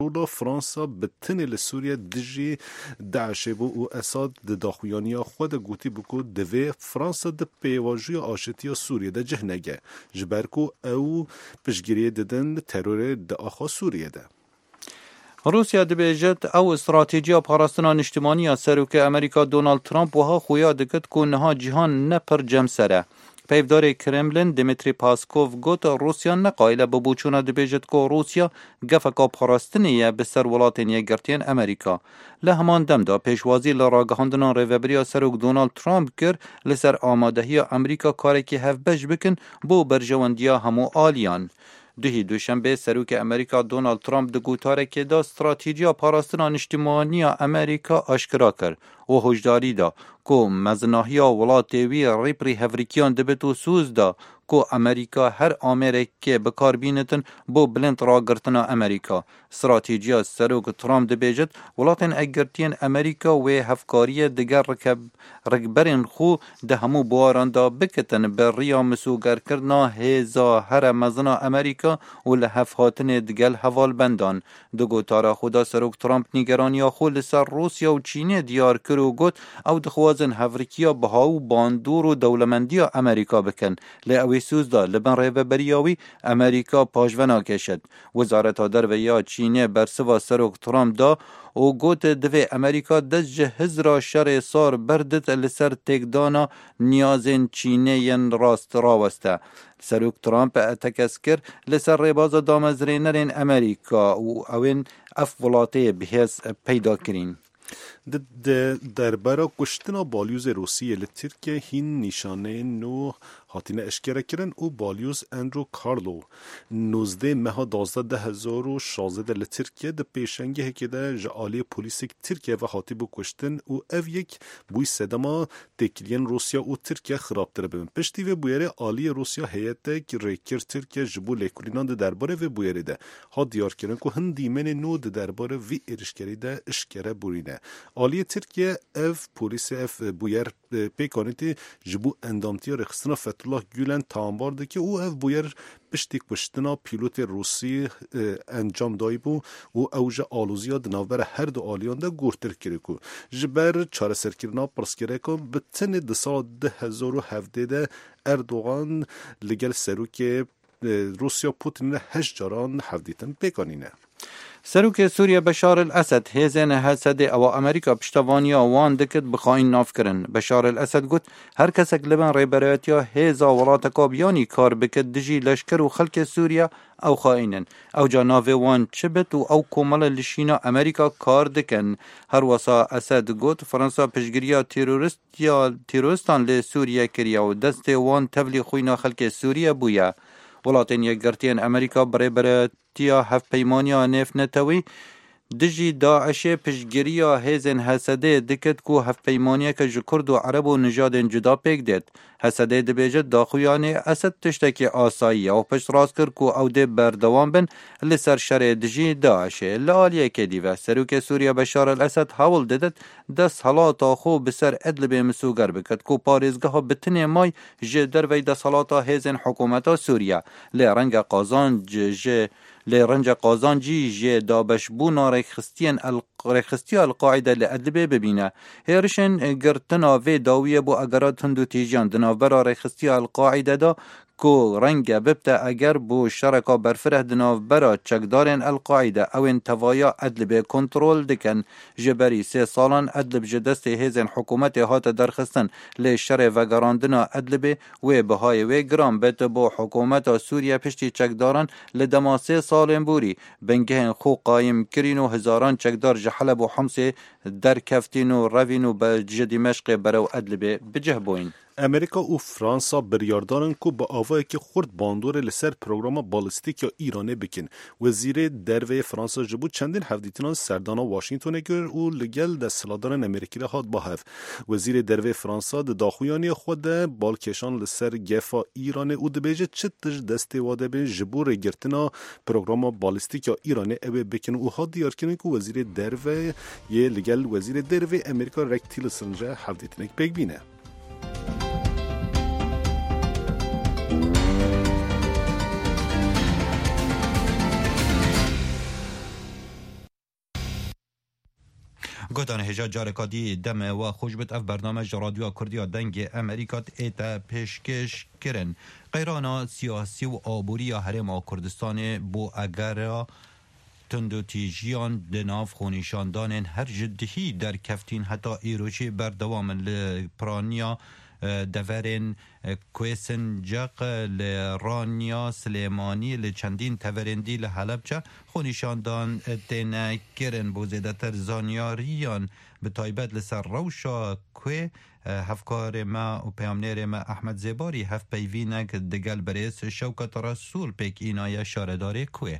رولا فرانسا بتنه لسوریا دجی داعش بو و اساد داخویانی خود گوتی بکو دوی فرانسا د پیواجوی آشتی سوریه ده جهنگه جبرکو او پشگیری ددن ترور د آخا سوریه ده. روسیا دبیجت او استراتیجیا پاراستنا اجتماعی سروک امریکا دونالد ترامپ وها خویا دکت کو نها جهان نپر جم سره. پیفدار کرملین دمیتری پاسکوف گوت روسیا نقایل ببوچونا دبیجت کو روسیا گفکا پاراستنیه بسر ولاتین یگرتین امریکا. لهمان دم دا پیشوازی لراگهاندنان ریوبریا سروک دونالد ترامپ کر لسر آمادهی امریکا کاری که هف بش بکن بو برجواندیا همو آلیان. دوشنبه سروک امریکا دونالد ترامپ دگوتاره که دا استراتیجیا پاراستنا اجتماعی امریکا آشکرا کرد و هشداری دا که مزناهیا ولاتیوی ریپری هفریکیان دبتو سوز دا که امریکا هر آمره که بکار بینتن بو بلند را گرتنا امریکا. استراتیجیا سروک ترامپ دبیجت ولاتن اگرتین امریکا و هفکاری دگر رکبرین خو ده همو بواران دا بکتن بر ریا مسوگر کرنا هزا هر مزنا امریکا و لحف هاتن دگل حوال بندان. دگو تارا خدا سروک ترامپ نیگرانیا خو لسر روسیا و چینه دیار کرو گوت او دخوازن هفریکیا بهاو باندور و دولمندیا امریکا بکن. لی سوز دا لبن ریو بریاوی امریکا پاجونا کشد. وزارت در و یا چینه برسوا سروک ترامپ دا او گوت دوی امریکا دست جهز را شر سار بردت لسر تکدانا نیازن چینه ین راست راوسته. سروک ترامپ اتکس کر لسر ریباز دامزرینرین امریکا و اوین افولاته بهز پیدا کرین. درباره کشتن بالیوز روسیه لترکیه هین نشانه نو هاتینه اشکره کرن او بالیوز اندرو کارلو 19 ماه 12/2016 لترکیه ده پیشنگه هکی ده جعالی پولیسک ترکیه و هاتی بو کشتن او او یک بوی سدما تکلین روسیا و ترکیه خرابتره ببین پشتی و بویره آلی روسیا هیئته که ریکر ترکیه جبو لیکولینان ده درباره و بویره ده ها دیار کرن که هندیمن نو ده درباره وی ارشکری ده اشکره بورینه آلی ترکیه اف پولیس اف بویر پیکانیتی جبو اندامتی رخصنا فتوله گولن تامبارده که او اف بویر پشتیک پشتنا پیلوت روسی انجام دایی بو و اوج آلوزیا دنابر هر دو آلیان ده گورتر کرده که جبر چاره سرکرنا پرسکره که به تن دسال 2017 ده اردوغان لگل سروک روسیا پوتین 8 جاران هفدیتن پیکانینه. سروک سوریه بشار الاسد هیزن حسد او امریکا پشتوانیا وان دکت بخواین ناف کرن. بشار الاسد گوت هر کسک لبن ریبراتیا هیزا ولاتکا بیانی کار بکت دجی لشکر و خلک سوریه او خائنن او جاناوی وان چبت و او کومل لشینا امریکا کار دکن. هر وسا اسد گوت فرانسا پشگیریا تیروریستان لی سوریه کریا و دست وان تولی خوینا خلک سوریه بویا. ولاتین یکگرتین امریکا برای هف پیمانیا نف نتوی دجی داعش پشگیریا هیزن حسده دکت کو هف پیمانیا که جکرد و عرب و نژادن جدا پیک دید. حسده دبیجت داخویانی اسد تشتکی آسایی و پشت راست کرد کو او ده بردوان بن لسر شر دجی داعش. لالیه که دیوه سروک سوریه بشار الاسد حاول ددت دست حالاتا خو بسر ادلب مسوگر بکد کو پارزگاه بتنه مای جدر وی دست حالاتا هیزن حکومتا سوریه لرنگ قازانجی جه دابش بونا ریخستی القاعده لأدلبه ببینه. هیرشن گرتنا وی داویه بو اگرات هندو تیجان دناورا ریخستی القاعده دا کو رنگ ببتا اگر بو شرکا برفره دناورا چکدارن القاعده او انتوایا ادلبه کنترول دکن. جبری 3 سالان ادلب جدست هیزن حکومت هات درخستن لی شر وگراندنا ادلبه و بهای و گرام بت بو حکومت سوریه پشتی چکداران لدما 3 سالن بوری بنگهن خو قایم کرینو هزاران چکدار جحلب و حمس در کفتینو روینو بجه دمشق برو ادلبه بجه بوین. امریکا و فرانسا بریاردارن که با آوایی که خورد باندور لسر پروگرام بالستیک یا ایرانه بکن. وزیر دروی فرانسا جبو چندین هفدیتنان سردانا واشنگتون گر و لگل ده سلادارن امریکی را هاد با هف. وزیر دروی فرانسا ده داخویانی خود بالکشان لسر گفا ایرانه و دبیجه چتش دسته واده به جبو رگرتنا پروگرام بالستیک یا ایرانه اوه بکن و هاد دیار کنن که وزیر دروی یه لگل وزیر دروی امریکا رکتیل سنجه هفدیتنک بگ بینه. گوتان هجا جارکادی دم و خوشبت اف برنامج رادیو کردیا دنگ امریکات ایتا پیشکش کرن قیرانا سیاسی و آبوری حرم کردستان بو اگر تندو تیجیان دناف خونیشاندان هر جدهی در کفتین حتی ایروچی بردوام لپرانیا دورن کویسنجاق لرانیا سلیمانی لچندین تورندی لحلبچه خونیشاندان تینا کرن بوزیدتر زانیاریان به تایبت لسر روشا کوی هفکار ما و پیامنیر ما احمد زباری هف پیوینک دگل بریس شوکت رسول پیک اینای شارداری کوی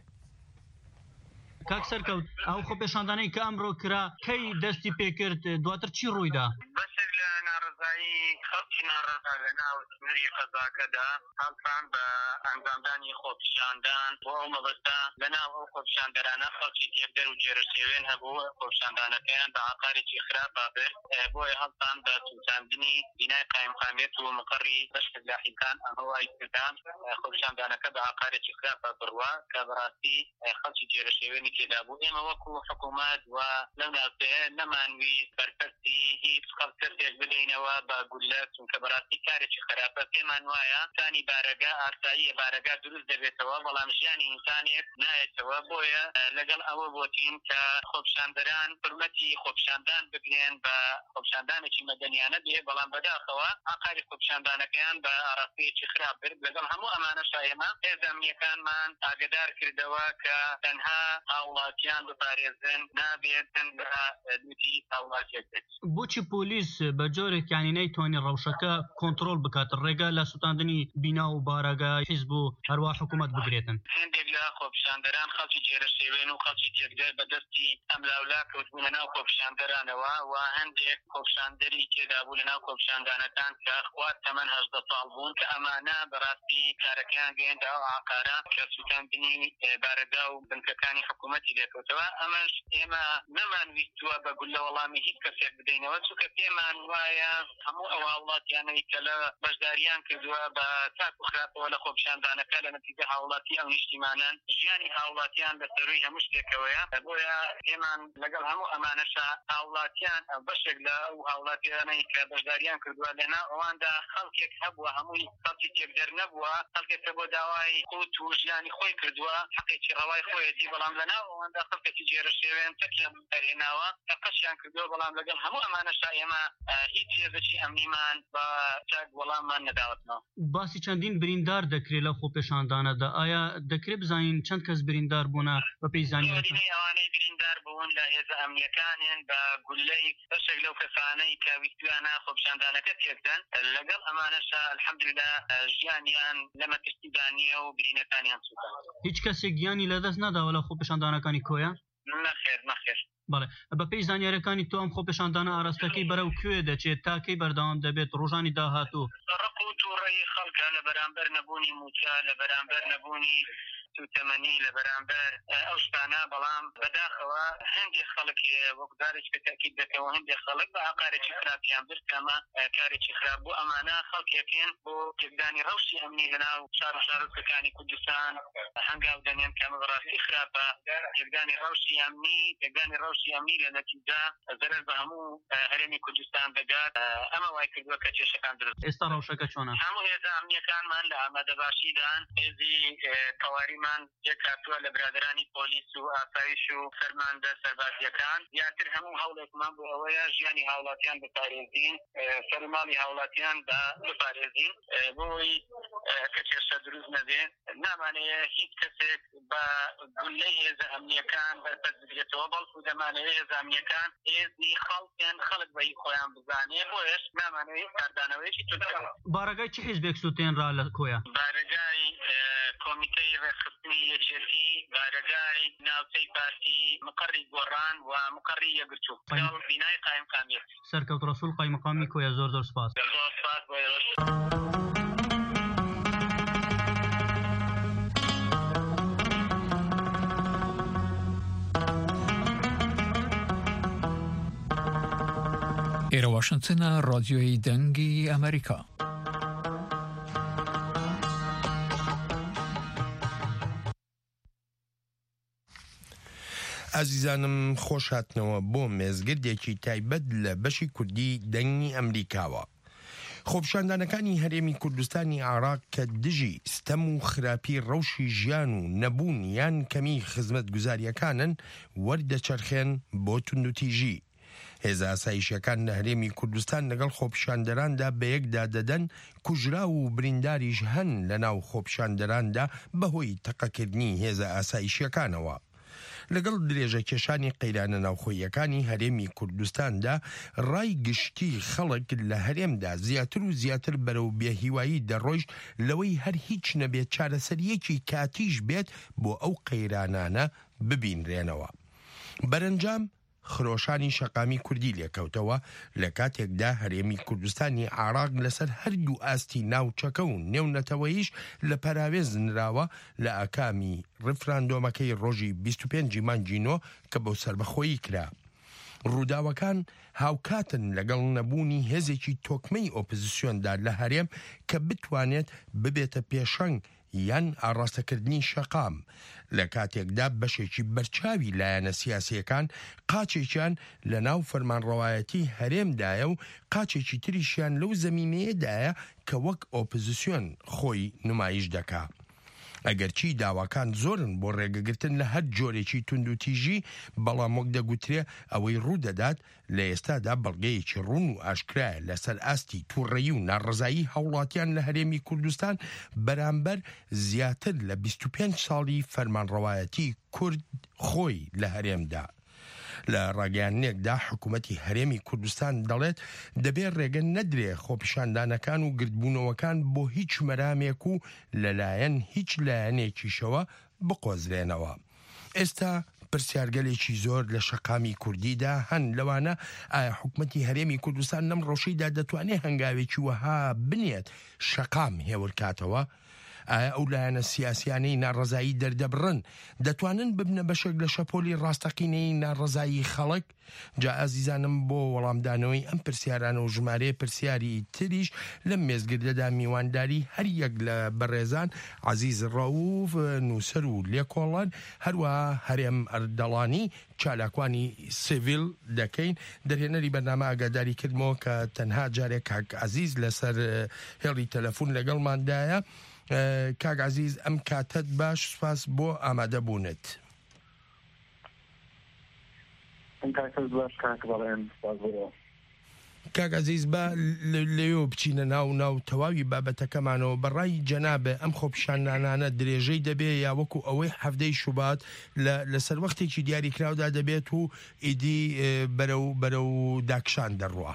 کاک سەرکەوت ئەو خۆپێشاندانەی کە ئەمڕۆ کرا کەی دەستی پێکرد دواتر چی ڕوویدا؟ بەشێک لە ناڕزایی خەڵکی ناڕزا لە ناو سنووری قەزاکەدا هەڵسان بە ئەنجامدانی خۆپیشاندان بۆ ئەو مەبەستە لە ناو ئەو خۆپیشاندەرانە خەڵکی تێکدەر و جێرەشێوێن هەبوو خۆپیشاندانەکەیان بە عەقارێکی خراپە برد بۆیە هەڵسان بە سووتاندنی بینای قایمقامیەت و مقڕی بەشێک لە حیکان ئەمەوای کردان خۆپیشاندانەکە بە عەقارێکی خراپە بڕوا کە بەڕاستی خەڵکی جێرەشێوێنی تێدا بوو ئێمە وەکو حکوومەت و لەو ناوچەیە نەمانویست بەرپەرستی هیچ خەڵکێک بدەینەوە بە گولە چونکە بەڕاستی کارێکی خراپە پێمان وایە ئینسانی بارەگا ئاساییە بارەگا دروست دەبێتەوە بەڵام ژیانی ئینسانێک نایەتەوە بۆیە لەگەڵ ئەوە بۆتین کە خۆپیشاندەران حرمەتی خۆپیشاندان بگرێن بە خۆپیشاندانێکی مەدەنیانە بێ بەڵام بەداخەوە ئاقاری خۆپیشاندانەکەیان بە ئاراستەیەکی خراپ برد لەگەڵ هەموو ئەمانەشا ئێمە هێزەمنیەکانمان ئاگدار کردەوە کە تەنها هاوڵاتیان بپارێزن نابێتن بە دوتی هاوڵاتیەک بۆچی پۆلیس بە جۆرێک یانی نەیتوانی ڕەوشەکە کۆنتڕۆل بکات ڕێگە لە سوتاندنی بینا و بارەگا حیزب و هەروە حکوومەت بگرێتن هەندێک لە خۆپیشاندەران خەڵکی جێرەشێوێن و خەڵکی تێکدەر بەدەستی ئەم لاولا کەوتبوو لە ناو خۆپیشاندەرانەوە و هەندێک خۆپیشاندەری تێدا بوو لە ناو خۆپیشاندانەکان کە خوات تەمەن 18 ساڵ بوون کە ئەمانە بەڕاستی کارەکەیان گەیەندا ئەو عاقارە کە سوتاندنی بارەگا و بنکەکانی حکوومەتی لێکەوتەوە ئەمەش ئێمە نەمانویستووە بە گول لە وەڵامی هیچ کەسێک بدەینەوە چونکە پێمان وایە هەموو ئەو هاوڵاتیانەی کە لە بەشداریان کردووە بە چاک و خراپەوە لە خۆپیشاندانەکە لە نەتیجە هاوڵاتی ئەو نیشتیمانان ژیانی هاوڵاتیان بەسەروی هەموو شتێکەوەیە بۆیە ئێمان لەگەڵ هەموو ئەمانەشا هاوڵاتیان بەشێک لە ئەو هاوڵاتیانەی کە بەشداریان کردووە لەنا ئەواندا خەڵکێک هەبووە هەمووی خەڵکی تێکدەر نەبووە خەڵکێک کە بۆ داوای قوت و ژیانی خۆی کردووە حەقێکی ڕەوای خۆیەتی بەڵام لەناو ئەواندا خەڵکێکی جێرەشێوێن تەکیان بەرهێناوە کە قەشیان کردووە بەڵام لەگەڵ هەموو ئەمانەشا ئێمە هیچ هێزێکی ئەمنیمان بە چاک وەڵاممان نەداوەتەوە باسی چەندین بریندار دەکرێت لە خۆپێشاندانەدا ئایا دەکرێت بزانین چەند کەس بریندار بوونە بە پێی زانیاری ئەوانەی بریندار بوون لە هێزە ئەمنیەکانیان بە گولەی بەشێک لەو کەسانەی کە ویستویانە خۆپیشاندانەکە تێکدەن لەگەڵ ئەمانەشا الحەمدولillah ژیانیان لەمە تشتیدانیە و برینەکانیان سووتان هیچ کەسێک گیانی لەدەست نەداوە لە خۆپێشاندانەکانی کۆیە نەخێر بەڵێ بە پێی زانیاریەکانی تۆ ئەم خۆپێشاندانە ئاراستەکەی بەرەو کوێ دەچێت تاکەی بەردەوام دەبێت ڕۆژانی داهاتوو ڕق و تووڕەی خەڵکە لە بەرامبەر نەبوونی موچە لە بەرامبەر نەبوونی سوتەمەنی لە بەرامبەر ئەو شتانە بەڵام بەداخەوە هەندێک خەڵک وەکدارێک بەتاکید دەکەوە هەندێک خەڵک بە عقارێکی خراپیان برد کەمە کارێکی خراپ بوو ئەمانە خەڵکێکێن بۆ تێکدانی ڕەوشی ئەمنی لەناو شار و شارۆچکەکانی کوردستان هەنگاو دەنێن کەمە بەڕاستی خراپە تێکدانی ڕەوشی ئەمنی لە نەتیجە زەرەر بە هەموو هەرێمی کوردستان دەگات ئەمە وای کردووە کە کێشەکان دروست ئێستا ڕەوشەکە چۆنە هەموو هێزە ئەمنیەکانمان لە ئامادەباشیدان هێزی تەواریمان یەکاتووە لە برادرانی پۆلیس و ئاسایش و فەرماندە سەربازیەکان یاتر هەموو هەوڵێکمان بۆ ئەوەیە ژیانی هاوڵاتیان بپارێزین سەرماڵی هاوڵاتیان بپارێزین بۆی کە کێشە دروست نەبێ نامانەیە هیچ کەسێک بە گولەی هێزە ئەمنیەکان بەرپەرز بگرێتەوە بەڵکو دەمانەوێت هێزە ئەمنیەکان هێزی خەڵکیان خەڵک بەهی خۆیان بزانێ بۆیش نامانەوەی کاردانەوەیکی تونتر بارەگای چ حیزبێک سوتێنرا لە کۆیە بارەگای کۆمیتەی ڕێخستنی یەکێتی بارەگای ناوچەی پارتی مقڕی گۆڕان و مقڕی یەکگرتوو بینای قایمقامیەت سەرکەوت ڕەسوول قایمقامی کۆیە زۆر سپاس ئێرە واشنگتنە ڕادیۆی دەنگی ئەمریکا. ئازیزانم خۆش هاتنەوە بۆ مێزگردێکی تایبەت لە بەشی کوردی دەنگی ئەمریکاوە. خۆپیشاندانەکانی هەرێمی کوردستانی عێراق کە دژی ستەم و خراپی ڕەوشی ژیان و نەبوون یان کەمی خزمەتگوزاریەکانن وەردەچەرخێن بۆ توندوتیژی. هێزە ئاسایشیەکان لە هەرێمی کوردستان لەگەڵ خۆپیشاندەراندا بەیەکدا دەدەن کوژرا و برینداریش هەن لە ناو خۆپیشاندەراندا بەهۆی تەقەکردنی هێزە ئاسایشیەکانەوە. لەگەڵ درێژە کێشانی قەیرانە ناوخۆیەکانی هەرێمی کوردستاندا ڕای گشتی خەڵک لە هەرێمدا زیاتر و زیاتر بەرەو بێهیوایی دەڕۆیشت لەوەی هەر هیچ نەبێت چارەسەریەکی کاتیش بێت بۆ ئەو قەیرانانە ببینرێنەوە. بەرەنجام خرۆشانی شەقامی کوردی لێکەوتەوە لە کاتێکدا هەرێمی کوردستانی عێراق لەسەر هەردوو ئاستی ناوچەکە و نێونەتەوەیش لە پەراوێز نراوە لە ئاکامی ڕفراندۆمەکەی ڕۆژی 25 مانگینۆ کە بەو سەربەخۆیی کرا. ڕووداوەکان هاوکاتن لەگەڵ نەبوونی هێزێکی تۆکمەی ئۆپۆزیسیۆندا لە هەرێم کە بتوانێت ببێتە پێشەنگ یان ئاڕاستەکردنی شەقام، لە کاتێکدا بەشێکی بەرچاوی لایەنە سیاسیەکان قاچێکیان لە ناو فەرمانڕەوایەتی هەرێمدایە و قاچێکی تریشیان لەو زەمینەیەدایە کە وەک ئۆپۆزیسیۆن خۆی نمایش دەکا. ئەگەرچی داواکان زۆرن بۆ ڕێگەگرتن لە هەر جۆرێکی توندوتیژی، بەڵام وەک دەگوترێ ئەوەی ڕوودەدات لە ئێستادا بەڵگەیەکی ڕوون و ئاشکرایە لەسەر ئاستی تووڕەیی و ناڕزایی هەوڵاتیان لە هەرێمی کوردستان بەرامبەر زیاتر لە 25 ساڵی فەرمانڕەوایەتی کورد خۆی لە هەرێمدا. لە ڕاگەیانێکدا حکوومەتی هەرێمی کوردستان دەڵێت دەبێت ڕێگە نەدرێ خۆپیشاندانەکان و گردبوونەوەکان بۆ هیچ مەرامێک و لەلایەن هیچ لایەنێکیشەوە بقۆزرێنەوە. ئێستا پرسیارگەلێکی زۆر لە شەقامی کوردیدا هەن لەوانە ئایا حکوومەتی هەرێمی کوردستان لەم ڕۆژەیدا دەتوانێت هەنگاوێکی وەها بنێت شەقام هێورکاتەوە؟ ئایا ئەو لایەنە سیاسیانەی ناڕزایی دەردەبڕن دەتوانن ببنە بەشێک لە شەپۆلی ڕاستەقینەی ناڕزایی خەڵک؟ جا ئازیزانم بۆ وەڵامدانەوەی ئەم پرسیارانە و ژمارەیە پرسیاری تریش لەم مێزگردەدا میوانداری هەر یەک لە بەڕێزان عەزیز ڕەوف نووسەر و لێکۆڵان هەروەها هەرێم ئەردەڵانی چالاکوانی سیڤیل دەکەین. دەرهێنەری بەرنامە ئاگاداری کردمەوە کە تەنها جارێک کاک عەزیز لەسەر هێڵی تەلەفۆن لەگەڵماندایە. کاک عەزیز ئەم کاتت باش، سوپاس بۆ ئامادەبوونت. کاک عەزیز با لەوێ بچینە ناو تەواوی بابەتەکەمانەوە. بەڕای جەنابە ئەم خۆپیشاندانانە درێژەی دەبێت یا وەکو ئەوەی هەفتەی شوبات لەسەر وەختێکی دیاریکراودا دەبێت و ئیدی بەرەو داکشان دەڕوە؟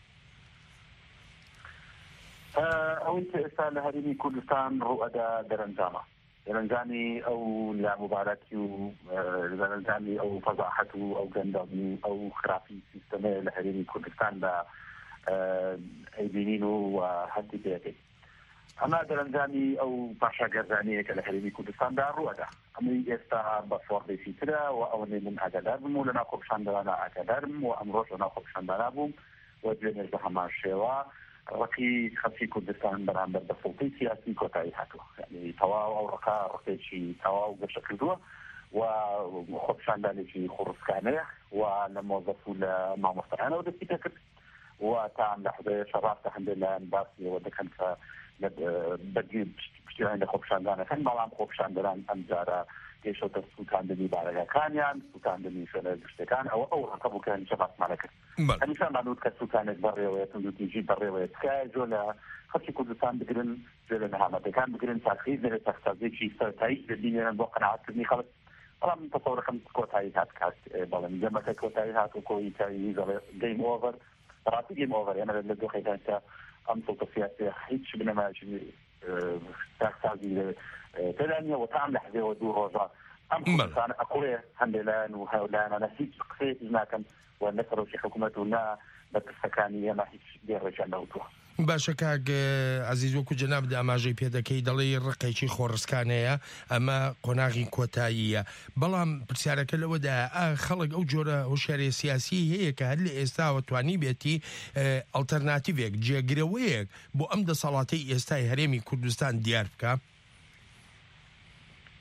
ئەوەی کە ئێستا لە هەرێمی کوردستان ڕوئەدا دەرەنجامی ئەو لامبارەتی و دەرەنجامی ئەو فەزاحەت و ئەو گەندەڵی ئەو خراپی سیستەمەیە لە هەرێمی کوردستاندا ئەیبینین و هەردی پێەکەین. ئەمە دەرەنجامی ئەو پاشاگەرزانەیە کە لە هەرێمی کوردستاندا ڕوئەدا. ئەمەی ئێستا بە فۆڕێکی ترە و ئەوەنێ من ئاگادار بووم و لە ناو خۆپیشاندانە ئاگادارم و ئەمڕۆژ لە ناو خۆپیشاندانە بووم و دوێنێ بە هەمان شێوە ڕقی خەڵکی کوردستان بەرامبەر بە سڵتەی سیاسی کۆتایی هاتووە. یعنی تەواو ئەو ڕقێکی تەواو گەشە کردووە و خۆپیشاندانێکی خوڕسکانەیە و لە مۆزەف و لە مامۆستایانەوە دەستی پێ کرد و تا ئەم لەحظەیە ڕاستە هەندێک لایەن باسیەوە دەکەن کە بەدی پشتیوانی لە خۆپیشاندانەکەن، بەڵام خۆپیشاندەران ئەم جارە گەیشتە سووتاندنی بارەکەکانیان، سووتاندنی شوێنە گشتەکان. ئەو ڕقە بوو کە هەمیشە باسمانە کرد. هەمیشە مانوت کە سووتانێک بەڕێوەیە توندوتیژی بەڕێوەیە تکایە جۆ لە خەڵکی کوردستان بگرن، جۆ لە نەهامەتەکان بگرن، تاخیر دەرێت تەخسازێکی سەرەتایی ببینێنن بۆ قەناعەتکردنی خەڵک. بەڵام تەسەوڕەکەم کۆتایی هات کات بەڵام جەمەکە کۆتایی هات و کۆی تایی گەیم ئۆڤەر ڕاستی گەیم ئۆڤەر ئێمە لە دۆخەکان کە ئەم سڵتە سیاسیە هیچ بنەمایەکی تەخسازی تێدا نییە و تا ئەم لەحظەیەوە دوو ڕۆژە ئەم کوردستانە ئەقوڵێ هەندێک لایەن و هەولایەنانە هیچ قسەیەکی ناکەن و نە سەرۆکی حکوومەت و نە بە پرسەکانی ئێمە هیچ دێڕێکیان نەوتووە. باشە کاک عەزیز، وەکو جەنابدا ئاماژەی پێ دەکەی دەڵێ ڕقێکی خۆڕسکانەیە، ئەمە قۆناغی کۆتاییە. بەڵام پرسیارەکە لەوەدا خەڵک ئەو جۆرە هۆشیاری سیاسی هەیە کە هەر لە ئێستاوە توانی بێتی ئەڵتەرناتیڤێک جێگرەوەیەک بۆ ئەم دەسەڵاتەی ئێستای هەرێمی کوردستان دیار بکە؟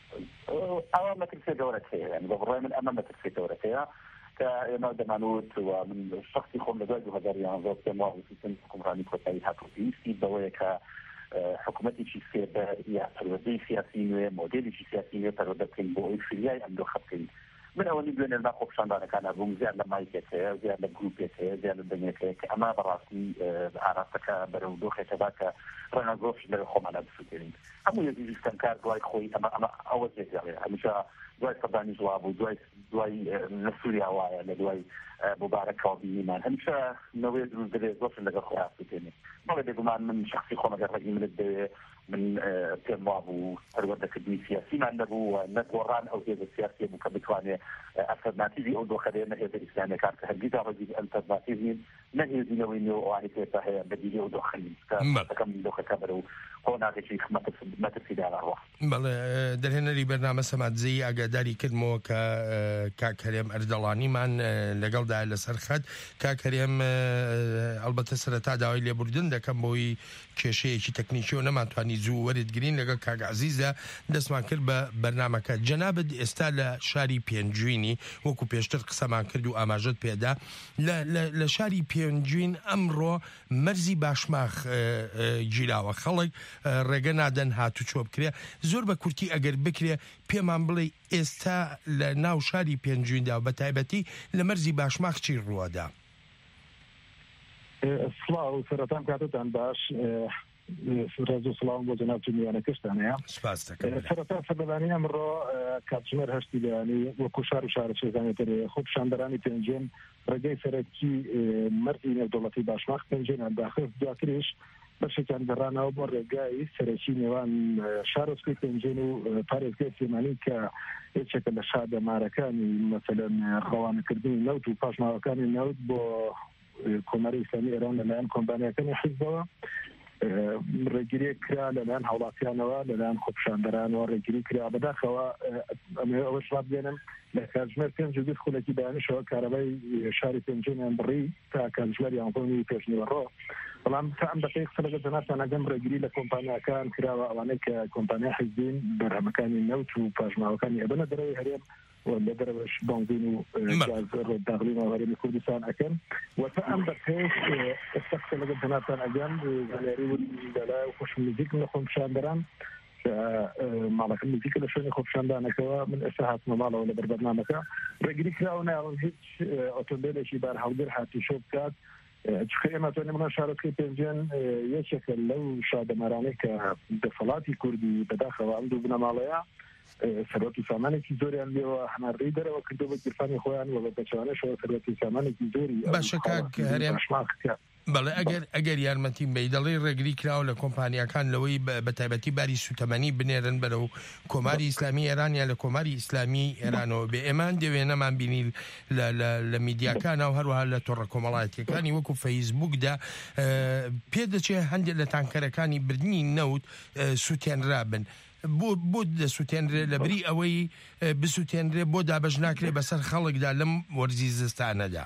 ئەوە مەترسێ گەورەت هەیە يعني بەڕای من ئەمە مەترسێ گەورەت هەیە کە ئێمە دەمانوت و من شخصی خۆم لە دوای 2011 پێم وا حکومڕانی کۆتایی هاتووپێویستی بەوەیە کە حکوومەتێکی سێبەر یا پەروەردەی سیاسی نوێ مۆدێلێکی سیاسی نوێ پەروەردە بکەین بۆ ئەوی فریای ئەم دۆخە بکەین. من ئەوەی دوێنێ لە خۆپیشاندانەکانە بووم زیاد لە مایکێک هەیە زیاد لە گروپێک هەیە زیاد لە دەنگێک هەیە کە ئەمە بەڕاستی ئاراستەکە بەرەو دۆخێکەدا کە ڕەنگە زۆرش لەوێ خۆمانە بسووتێنین. هەموو یەکێکی ستەمکار دوای خۆی ئەمە ئەوە زێژێ هەمیشە دوای سەردانی جواب و دوای لە سووریا وایە لە دوای مبارەکەوە بینیمان هەمیشە نەوەی دروست دەبێت زۆرشن لەگەڵ خۆیان بسووتێنێ. بەڵێ بێگومان من شخصی خۆم ئەگەر ڕێگی منت دەوێ من پێم وا بوو پەروەردەکردنی سیاسیمان نەبوو و نەگۆڕان ئەو هێزە سیاسی بوو کە بتوانێت ئەلتەرناتیڤی ئەو دۆخەدەیە نە هێزە ئیسلامیەکان کە هەرگیز ڕێگی ئەلتەرناتیڤ نین نە هێزینەوەی نێو ئەوانی پێتا هەیە بەدیلی ئەو دۆخەنین کەم دۆخەکە بەرەو قۆناغێکی مەترسیدارەوە. بەڵێ دەرهێنەری بەرنامە سەماتزەیی ئاگاداری کردمەوە کە کاکەرێم ئەردەڵانیمان لەگەڵدا لەسەر خەت کاکەرێم ئەلبەتە سەرەتا داوای لێبوردن دەکەم بۆی کێشەیەکی تەکنیکی و نەماتوانی زوو وەرتگرین لەگەڵ کاک عەزیزە دەستمان کرد بە بەرنامەکە. جەنابەت ئێستا لە شاری پێنجوینی وەکو پێشتر قسەمان کرد و ئاماژەت پێدا لە شاری پێنجوین ئەمڕۆ مەرزی باشماخ گیراوە خەڵک ڕێگە نادەن هاتوچۆ بکرێ زۆر بە کورتی ئەگەر بکرێ پێمان بڵێ ئێستا لە ناو شاری پێنجویندا و بە تایبەتی لە مەرزی باشماخ چی ڕووەدا؟ سڵاو سەرەتان کاتتان باش ڕێز و سڵاوم بۆ جەناب میوانەکەشتانەیە سەرەتا سەردەبانی ئەمڕۆ کاتژمێر هەشتی دەیانی وەکو شار و شارەچێزانێتەر خۆپیشاندەرانی پێنجێن ڕێگەی سەرەکی مەرزی نێودەوڵەتی باشماخ پێنجێنان داخل دواتریش بەشێکیان گەڕانەوە بۆ ڕێگای سەرەکی نێوان شارۆچکەی پێنجێن و پارێزگای سلێمانی کە یەکێکە لە شادەمارەکانی مەسەلەن ڕەوانەکردنی نەوت و پاشماوەکانی نەوت بۆ کۆمەری ئیسلامی ئێران لەلایەن کۆمپانیەکانی حیزبەوە ڕێگیری کرا لەلایەن هەوڵاتیانەوە لەلایەن خۆپیشاندەرانەوە ڕێگیری کرا بەداخەوە ئەوەش ڕابگەێنم لە کاتژمێر 5 خولەکی دانیشەوە کارەبای شاری پێنجێنیان بڕی تا کاتژمێر یانقۆنی پێشنیوەڕۆ بەڵام تا ئەم دەقەی قسە لەگەڵ جەنابتان ئەگەم ڕێگیری لە کۆمپانیاکان کراوە ئەوانەی کە کۆمپانیا حیزبین بەرهەمەکانی نەوت و پاشماوەکانی ئەبەنە دەرەوەی هەرێم لە دەرەوەش بانزین و داخلینەوە هەرێمی کوردستان ئەکەن وەتا ئەم دەقەیەش ئێستا قسە لەگەڵ جەنابتان ئەگەم زانیاری لەلای خۆش موزیک لە خۆپیشاندەران ماڵەکە موزیکە لە شوێنی خۆپیشاندانەکەەوە من ئێستا هاتمە ماڵەوە لە بەربەرنامەکە ڕێگیری کراوە ناڵم هیچ ئۆتۆمبیلێکی بار هەڵگر هاتی شۆ بکات چکە ئێمە توانێ منە شارەکەی پێنجێن یەکێکە لەو شادەمارانەی کە دەسەڵاتی کوردی بەداخەوە ئەم دوو بنەماڵەیە سەرەت و سامانێکی زۆریان لێەوە هەناڕی دەرەوە کردو بە گرفانی خۆیان و بە بەچوانەشەوە سەرەت و سامانێکی زۆری باشە کاک هەرێم بەڵێ ئەگەر یارمەتیم بێ دەڵێ ڕێگری کراوە لە کۆمپانیەکان لەوەی بە تایبەتی باری سوتەمەنی بنێرن بەرەو کۆماری ئیسلامی ئێرانیا لە کۆماری ئیسلامی ئێرانەوە بێ ئێمان دەوێنەمان بینی لە میدیاکانە و هەروەها لە تۆڕە کۆمەڵایەتیەکانی وەکو فەیسبوکدا پێدەچێت هەندێک لە تانکەرەکانی بردننی نەوت سووتێنرابن بۆ دەسووتێنرێ لە بری ئەوەی بسووتێنرێ بۆ دابەش ناکرێ بەسەر خەڵکدا لەم وەرزی زستانەدا.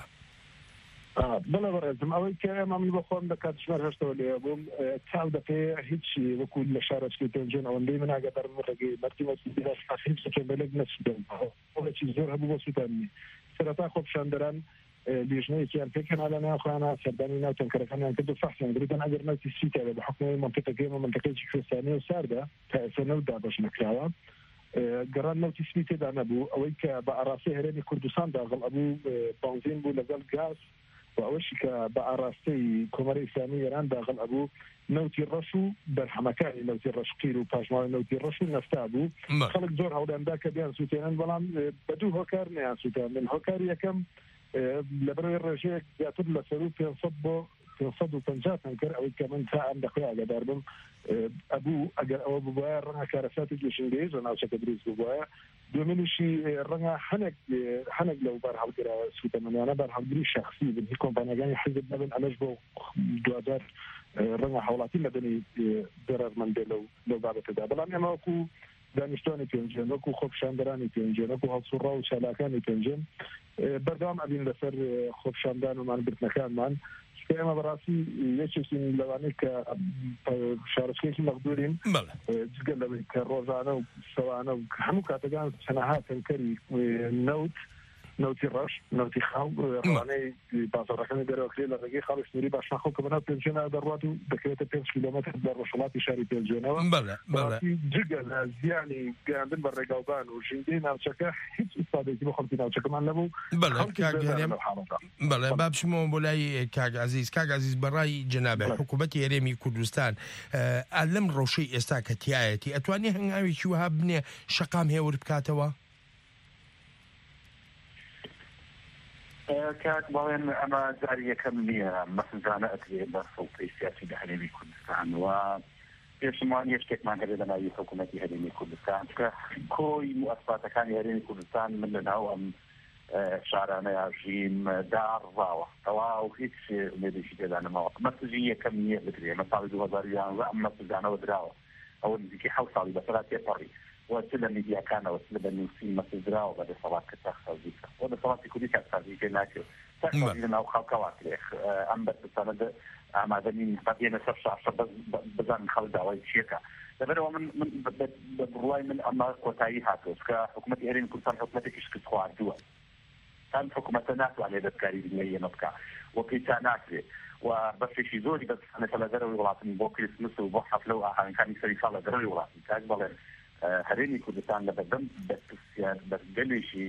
بەڵێ بەڕێزم ئەوەی کە ئێمە من بۆ خۆم لە کاتژمێر هەشتەوە لێ بووم چاو دەپێ هیچی وەکو لە شارەچکەی پێنجێن ئەوەندەی من ئاگادار ڕێگەی مەرتیمەسیبێلێک نەسوودەنچی زۆر هەبوو بۆ سووتانی سەرەتا خۆپیشاندەران لیژنەیەکیان پێکەنا لە ناوخواانە سەردانی ناو تەنکەرەکانیان کرد و فەحسیان گرتن ئەگەر نەوتی سیتە بە حکومەوەی منطقەکەی و منطقەیەکی کوردستانی و ساردا تا ئێستا نەوت دابەش نەکراوە گەڕان نەوتی سپی تێدا نەبوو ئەوەی کە بە ئاڕاستی هەرێمی کوردستان داغڵ ئەبوو بانزین بوو لەگەڵ گاز و ئەوەشی کە بە ئاڕاستەی کۆمەری ئیسلامی ئێران داغڵ ئەبوو نەوتی ڕەش و بەرهەمەکانی نەوتی ڕەشقیر و پاشماوەی نەوتی ڕەش و نەفتا بوو خەڵک زۆر هەوڵیاندا کە بیان سووتێنن بەڵام بە دوو هۆکار نەیان سووتێنن هۆکاری یەکەم لەبەرەوەی ڕێژەیەک زیاتر لە سەر و 500 بۆ 550 تەنکەر ئەوەی کە من تا ئەم دەخۆی ئاگادار بم ئەبوو ئەگەر ئەوە ببوایە ڕەنگە کارەساتی گەشنگەیی زۆر ناوچەکە دروست ببوایە دوێنیشی ڕەنگە هەنێک لەو بەرهەڵگرا سوتەمەنیانە بەرهەڵگری شەخصی بن هی کۆمپانیەکانی حیزب نەبن ئەمەش بۆ دوجار ڕەنگە هەوڵاتی مەدەنی دەرەرمەند بێ لەو بابەتەدا بەڵام ئێمە وەکو دانیشتوانی پێنجێن وەکو خۆپیشاندەرانی پێنجێن وەکو هەڵسوڕا و چالاکانی پێنجێن بەردەوام ئەبین لەسەر خۆپیشاندان ومان برتنەکانمان ئێمە بەڕاستی یەکێکین لەوانەیە کە شارستێکی مەقدورین جگە لەوەی کە ڕۆژانە و شەوانە و هەموو کاتەکان سەنەها تەنکەری نەوتی ڕەش نەوتی خاو ڕوانەی بازاڕەکانی دەرەوەکرێت لە ڕێگەی خاڵی سنووری باشناخۆ کە بەناو پێنجێنە دەڕوات و دەکەوێتە 5 کیلۆمەتر لە ڕۆژهەڵاتی شاری پێنجێنەوە جگە لە زیانی گەیاندن بە ڕێگاوبان و ژینگەی ناوچەکە هیچ ئیسپادێکی بۆ خەڵکی ناوچەکەمان نەبوو. بەڵێ با بچمەوە بۆ لای کاک عەزیز بەڕای جەنابێت حکوومەتی هەرێمی کوردستان لەم ڕەوشەی ئێستا کە تایەتی ئەتوانێ هەنگاوێکی وها بنێ شەقام هێور بکاتەوە؟ کاک باڵێن ئەمە جاری یەکەم نییە مەسنجانە ئەکرێت بە سەڵتەی سیاسی لە هەرێمی کوردستان و پێشمان یەشتێکمان هەبێت لە ناوی حکوومەتی هەرێمی کوردستان کە کۆی موسساتەکانی هەرێمی کوردستان من لەناو ئەم شارانەیە ژیم داڕاوە تەواو هیچ ئومێدێکی تێدا نەماوە. مەسنجی یەکەم نییە بکرێت مە ساڵی 2011 ئەم مەسنجانەوە دراوە ئەوە نزیکی 7 ساڵی بەسەرا تێپەڕی وچ لە میدیاکانەوە چ لە نووسین مەسنجراوە بە دەسەڵات کە تاخسازیکە و دەسەڵاتی کوردی تاخسازیکە ناکرێت تاخسازی لەناو خەڵکەوە کرێت ئەم بەرپرسانە ئامادەنین بێنە سەر شاشە بزانن خەڵک داوای چیەکە. لەبەرەوە من بڕوای من ئەمە کۆتایی هاتووە کە حکوومەتی هەرێمی کوردستان حکوومەتێکی شکست خواردووە. ئەم حکوومەتە ناتوانێت دەستکاری دنیای ئێمە بکات و پێیان ناکرێت و بەشێکی زۆری بەسانەکە لە دەرەوەی وڵاتن بۆ کریسمس و بۆ حەفلە و ئاهەنگەکانی سەری ساڵ لە دەرەوەی وڵاتن کاک بەڵێن هەرێمی کوردستان لە بەردەم بەرگەلێکی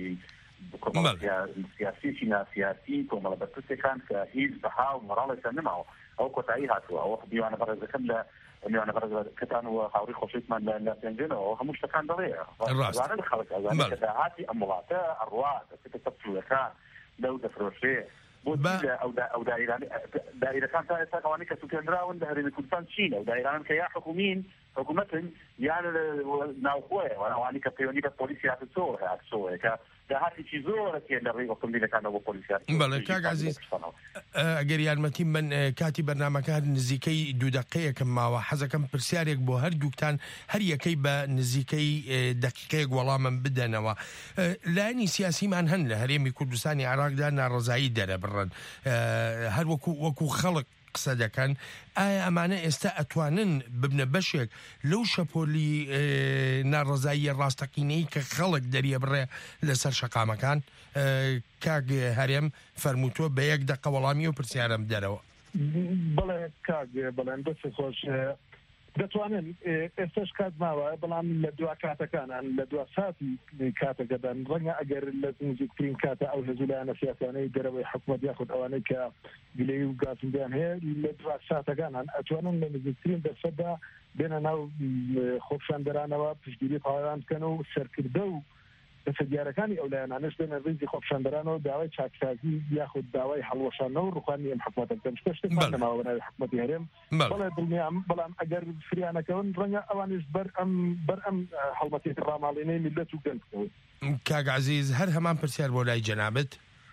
سیاسیی ناسیاسی کۆمەڵە بەرپرسەکان کە هیچ بەها و مەڕاڵێکیان نەماوە ئەو کۆتایی هاتووە ئەوە دیوانە بەڕێزەکەم لە میوانە بەڕێزەکەتان و هاوڕێی خۆشەویستمان لە پێنجێنەوە هەموو شتەکان دەڵێە زانە خەڵک ئەزانێت کە داهاتی ئەم وڵاتە ئەڕوات دەچێتە سەبچوولەکان لەو دەفرۆشێ بۆ ئەو دایرەکان تا ئێستا ئەوانەی کە سوکێنراون لە هەرێمی کوردستان چینە و دایرانن کە یا حکوومەتن یان ناوخۆیە ئەوانەی کە پەیوەندی بە پۆلیسی هاتووە کە داهاتێکی زۆرە تێن لە ڕێی ئۆتۆمبیلەکانەوە بۆ پۆلیسیات. بەڵێ کاک عەزیز ئەگەر یارمەتی من کاتی بەرنامەکان نزیکەی 2 دقەیەکم ماوە حەزەکەم پرسیارێک بۆ هەردووکتان هەر یەکەی بە نزیکەی دقیقەیەک وەڵامم بدەنەوە. لایەنی سیاسیمان هەن لە هەرێمی کوردستانی عێراقدا ناڕەزایی دەرەبڕن هەر وەکو خەڵک قسە دەکەن ئایا ئەمانە ئێستا ئەتوانن ببنە بەشێک لەو شەپۆلی ناڕەزایی ڕاستەقینەی کە خەڵک دەریە بڕێ لەسەر شەقامەکان؟ کاک هەرێم فەرمووتووە بە 1 دقە وەڵامی و پرسیارم دەرەوە. بڵێ کاک بەڵێن دەست خۆش دەتوانن ئێستش کات ماوە بەڵام لە دوا کاتەکانان لە دوا ساتی کاتەکەدان ڕەنگە ئەگەر لە نزیکترین کاتە ئەو هەزولایانە سیاسانەی دەرەوەی حکوومەت یاخود ئەوانەی کە گلەی و گازندیان هەیە لە دوا ساتەکانان ئەتوانن لە نزیکترین دەرفەتدا بێنە ناو خۆپشاندەرانەوە پشتگیری پاوەیان بکەن و سەرکردە و دەسەگیارەکانی ئەولایەنانش بێنە ڕێزی خۆپشاندەرانەوە داوای چاکسازی یاخود داوای هەڵوەشانەوە و ڕوخانی ئەم حکوومەتە بکەن شتێکمان نەماوە بەناوی حکوومەتی هەرێم. بەڵێ دڵنیام بەڵام ئەگەر فریانەکەون ڕەنگە ئەوانش بەر ئەم هەڵمەتێتی ڕاماڵێنەی میلەت و گەن بکەون. کاک عەزیز هەر هەمان پرسیار بۆ لای جەنابەت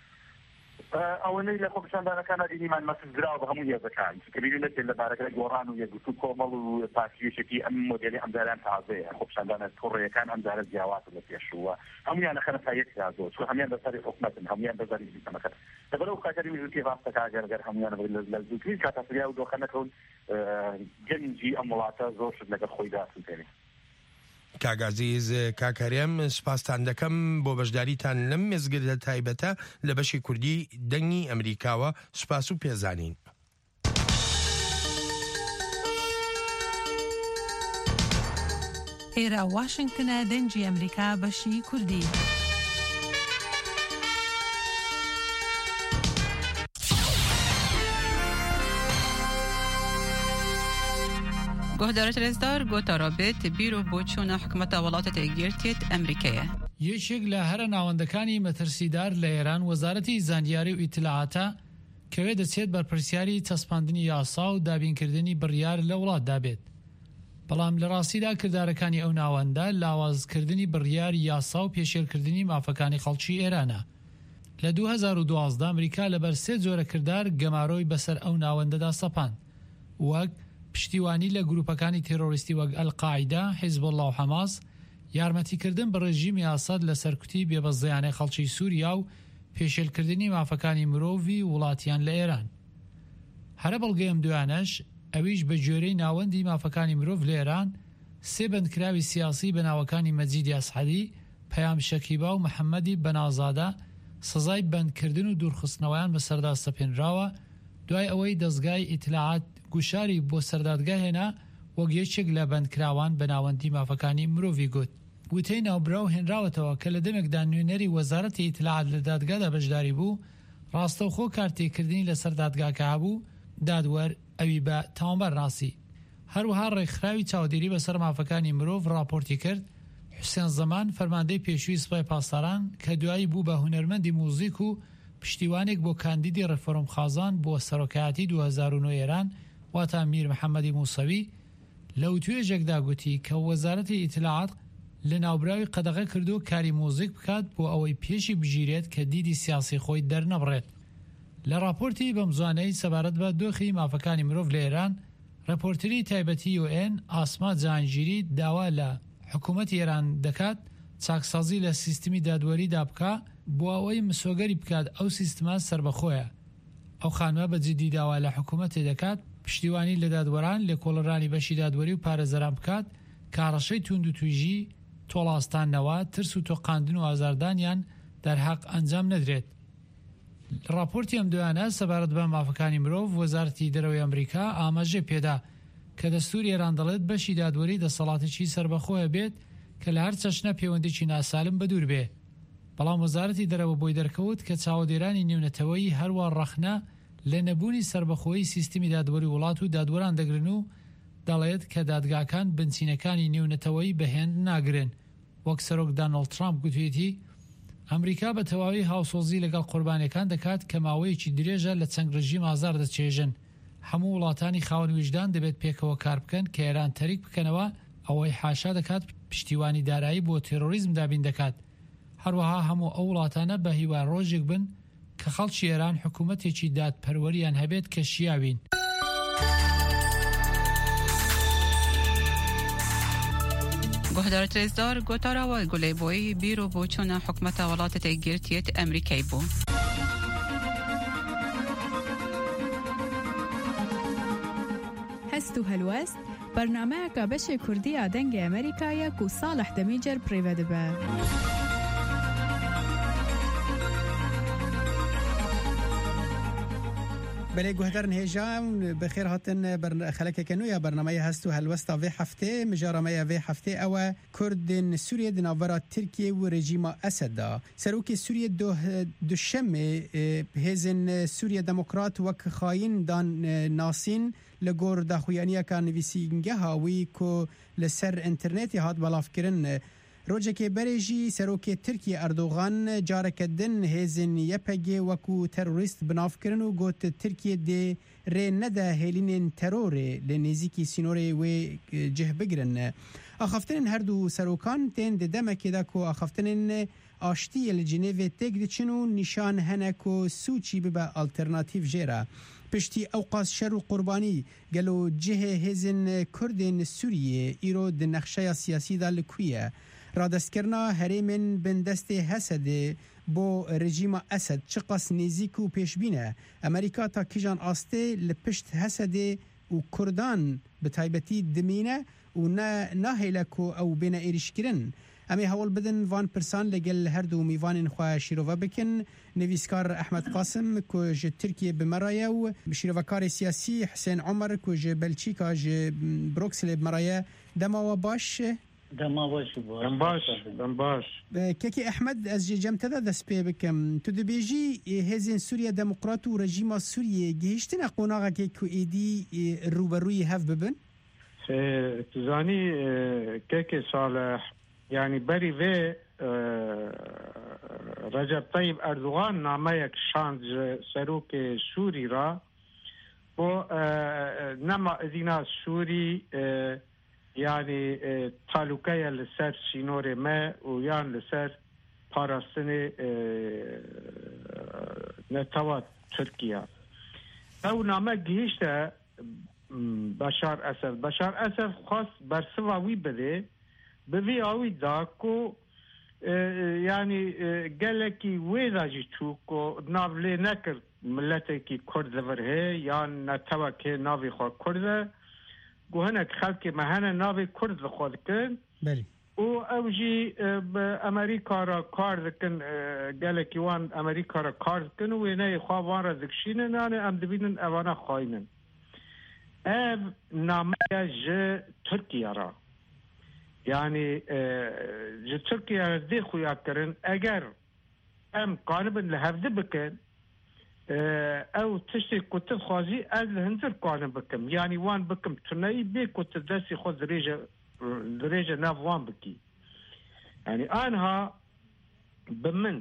ئەوەنەی لە خۆپشاندانەکان دینیمان مەسنجراوە بە هەموو هێزەکان کەبیری نەچێت لە بارەکە گۆڕان و یەکگوتو کۆمەڵ و پاکیوشێکی ئەم مۆدێلی ئەمداران تازەیە خۆپشاندانە توڕێیەکان ئەمدارە جیاواتە لە پێشووە هەمویان خەنە تا یەک یازۆ چون هەمیان بەسەری حکومەتن هەمویان بەزاری سیستەمەکەن لەبەرەوە کاتەری میزوتی ڕاستەکە ئەگەر هەمویان لە زووترین کاتەفریا و دۆخە نەکەون گەنجی ئەم وڵاتە زۆر شت لەگەڵ خۆیدا سوتێنێ. کاک عەزیز کاک هەرێم سپاستان دەکەم بۆ بەشداریتان لەم مێزگردە تایبەتە لە بەشی کوردی دەنگی ئەمریکاوە سوپاس و پێزانین. ئێرە واشنگتنە دەنگی ئەمریکا بەشی کوردی. گۆهدارە تەلێزدار گۆتا ڕابێت بیرۆ بۆ چوونە حکوومەتە وڵاتە یەکگرتووێت ئەمریکایە. یەکێک لە هەرە ناوەندەکانی مەترسیدار لە ئێران وەزارەتی زانیاری و ئیتلاعاتە کەوێ دەچێت بەرپرسیاری چەسپاندنی یاسا و دابینکردنی بڕیار لە وڵاتدا بێت. بەڵام لە ڕاستیدا کردارەکانی ئەو ناوەندە لاوازکردنی بڕیار یاسا و پێشێرکردنی مافەکانی خەڵکی ئێرانە. لە 2012 ئەمریکا لەبەر 3 جۆرە کردار گەمارۆی بەسەر ئەو ناوەندەدا سەپاند وەک پشتیوانی لە گروپەکانی تێرۆریستی وەک ئەلقاعیدا، حیزبوڵڵا و حەماس، یارمەتیکردن بە ڕێژیمی ئاساد لە سەرکوتی هەرە بەڵگەی دوانەش ئەویش بە جۆرەی ناوەندی مافەکانی مرۆڤ لە ئێران سێ بەندکراوی سیاسی بە ناوەکانی مەجیدی ئەسعەدی، پەیام شەکیبا و محەممەدی بەنازادە سزای بەندکردن و دوورخستنەوەیان بەسەردا سەپێنراوە دوای ئەوەی دەستگای ئیتلاعات گوشاری بۆ سەردادگا هێنا وەک یەکێک لە بەندکراوان بە ناوەندی مافەکانی مرۆڤی گوت. وتەی ناوبراو هێنراوەتەوە کە لە دەمێکدا نوێنەری وەزارەتی ئیتلاعات لە دادگادا بەشداری بوو، ڕاستەوخۆ کارتێکردنی لەسەر دادگاکە هەبوو، دادوەر ئەوی بە تاوانبەر ناسی. هەروەها ڕێکخراوی چاودێری بەسەر مافەکانی مرۆڤ راپۆرتی کرد حوسێن زەمان فەرماندەی پێشووی سوپای پاسداران کە دوایی بوو بە هونەرمەندی موزیک و پشتیوانێک بۆ کاندیدی ڕێفۆرمخازان بۆ سەرۆکایەتی 2009 ئێران واتە میر محەممەدی موسەوی لەو توێژێکدا گوتی کە وەزارەتی ئیتلاعات لە ناوبراوی قەدەغە کردو کاری موزیک بکات بۆ ئەوەی پێشی بژیرێت کە دیدی سیاسی خۆی دەرنەبڕێت. لە راپۆرتی بەمزوانەی سەبارەت بە دۆخی مافەکانی مرۆڤ لە ئێران، ڕپۆرتری تایبەتی UN ئاسما جانگیری داوا لە حکوومەتی ئێران دەکات چاکسازی لە سیستمی دادوەریدا بکە بۆ ئەوەی مسۆگەری بکات ئەو سیستما سربەخۆیە. ئەو خانوە بە جدی داوا لە حکوومەتی دەکات پشتیوانی لە دادوەران لە کۆڵەرانی بەشی دادوەری و پارێزەران بکات کاڕەشەی توند و تویژی، تۆڵاستانەوە، ترس و تۆقاندن و ئازاردانیان دەرحەق ئەنجام نەدرێت. راپۆرتی ئەم دوانە سەبارەت بە مافەکانی مرۆڤ وەزارەتی دەرەوەی ئەمریکا ئاماژە پێدا کە دەستوری ئێران دەڵێت بەشی دادوەری دەسەڵاتێکی سربەخۆیە بێت کە لە هەر چەشنە پەیوەندێکی ناسالم بەدوور بێ. بەڵام وەزارەتی دەرەوە بۆی دەرکەوت کە چاودێرانی نێونەتەوەی هەروە ڕەخنە لە نەبوونی سربەخۆیی سیستمی دادوەری وڵات و دادوەران دەگرن و دەڵێت کە دادگاکان بنچینەکانی نێونەتەوەی بەهێند ناگرن. وەک سەرۆک دانەڵد ترامپ گوتوێتی ئەمریکا بە تەواوی هاوسۆزی لەگەڵ قوربانیەکان دەکات کە ماوەیەکی درێژە لە چەنگ ڕژیم ئازار دەچێژن. هەموو وڵاتانی خاوەن ویژدان دەبێت پێکەوە کار بکەن کە ئێران تەریک بکەنەوە ئەوەی حاشا دەکات پشتیوانی دارایی بۆ تێرۆریزم دابین دەکات. هەروەها هەموو ئەو وڵاتانە بە هیوای ڕۆژێک بن کە خەڵکی ئێران حکوومەتێکی دادپەروەریان هەبێت کە شیاوین. گۆهدار ترێزدار گۆتاراوە گولەی بۆی بیرۆ بۆ چۆنە حکومەتە وڵاتە یەکگرتوویەتی ئەمریکای بوو. هەست و هەلوەست بەرنامەیەکە بەشی کوردی ئادەنگی ئەمریکایە و ساڵح دەمیجەر پڕێوە دەبە. بله گوهدار نهجام بخیر هاتن خلک کنو یا برنامه هست و هلوستا و هفته مجارمه و هفته او کردن سوریه دناورا ترکیه و رژیم اسد سروک سوریه دوشنبه هزن سوریه دموکرات و خاین دان ناسین لگور داخویانی که نویسینگه هاوی که لسر انترنتی هات بلاف کرن روزه که برژی سروک ترکیه اردوغان جارکدن هزن یپگی وکو تروریست بناف کرن و گوت ترکیه ده ری نده هلین ترور لنزیکی سینوری و جه بگرن. آخفتن هر دو سروکان تین ده دمکی دا که آخفتن آشتی الجنیو تگد چنو نشان هنکو سوچی ببا آلترناتیو جیره. پشتی اوقاس شر و قربانی گلو جه هزن کردن سوریه ایرو ده نقشه سیاسی دا لکویه. رادستکرنا هریمن بندست حسد با رژیم اسد چقاس نزیک و پیشبینه امریکا تا کیجان آسته لپشت حسد و کردان به تایبتی دمینه و نه هیلکو او بین ایریش کرن امی حوال بدن وان پرسان لگل هر دو میوان خواه شیروه بکن نویسکار احمد قاسم که جه ترکیه بمرایه و شیروکار سیاسی حسین عمر که جه بلچیکا جه بروکسل بمرایه دما و باش دم باش كيكي أحمد از جمت دست پی بکم تو دبیجی هزین سوریا دموکرات و رژیم سوریه گهشتن قوناغا که ایدی روبروی هف ببن تزانی كيكي صالح يعني بري في رجب طيب أردوغان ناميك شانج سروك سوري را و نما ادينا سوري يعني تعلقية لسر سينوري ما ويان لسر باراستن نتوى تركيا او نامه جيشتا بشار أسد خاص برسواوي بده بوي اوي داكو يعني قالكي ويدا جيتوكو نافلي نكر ملتكي كرد لفره يعني نتوك نافي خوا كرد وهناك خلقي مهانا نافي كرد لخواد كن بلي و اوجي بامريكا را کار دکن قالكي وان امريكا را کار دکن و نه خوا وان را دکشینن انا ام دبینن اوانا خاینن اف نامه ج تركيا را يعني ج تركيا دي خويا كرن اگر ام قانبن لهفد بكن او تشتي كتب خوازي از هنزر قانب بكم يعني وان بكم تناي بي كتب داسي خود درجة ناف وان بكي يعني انها بمن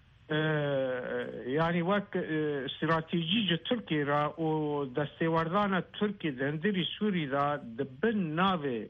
يعني وك استراتيجية تركيا را و دستوردان تركيا دندري سوري دا دبن ناوي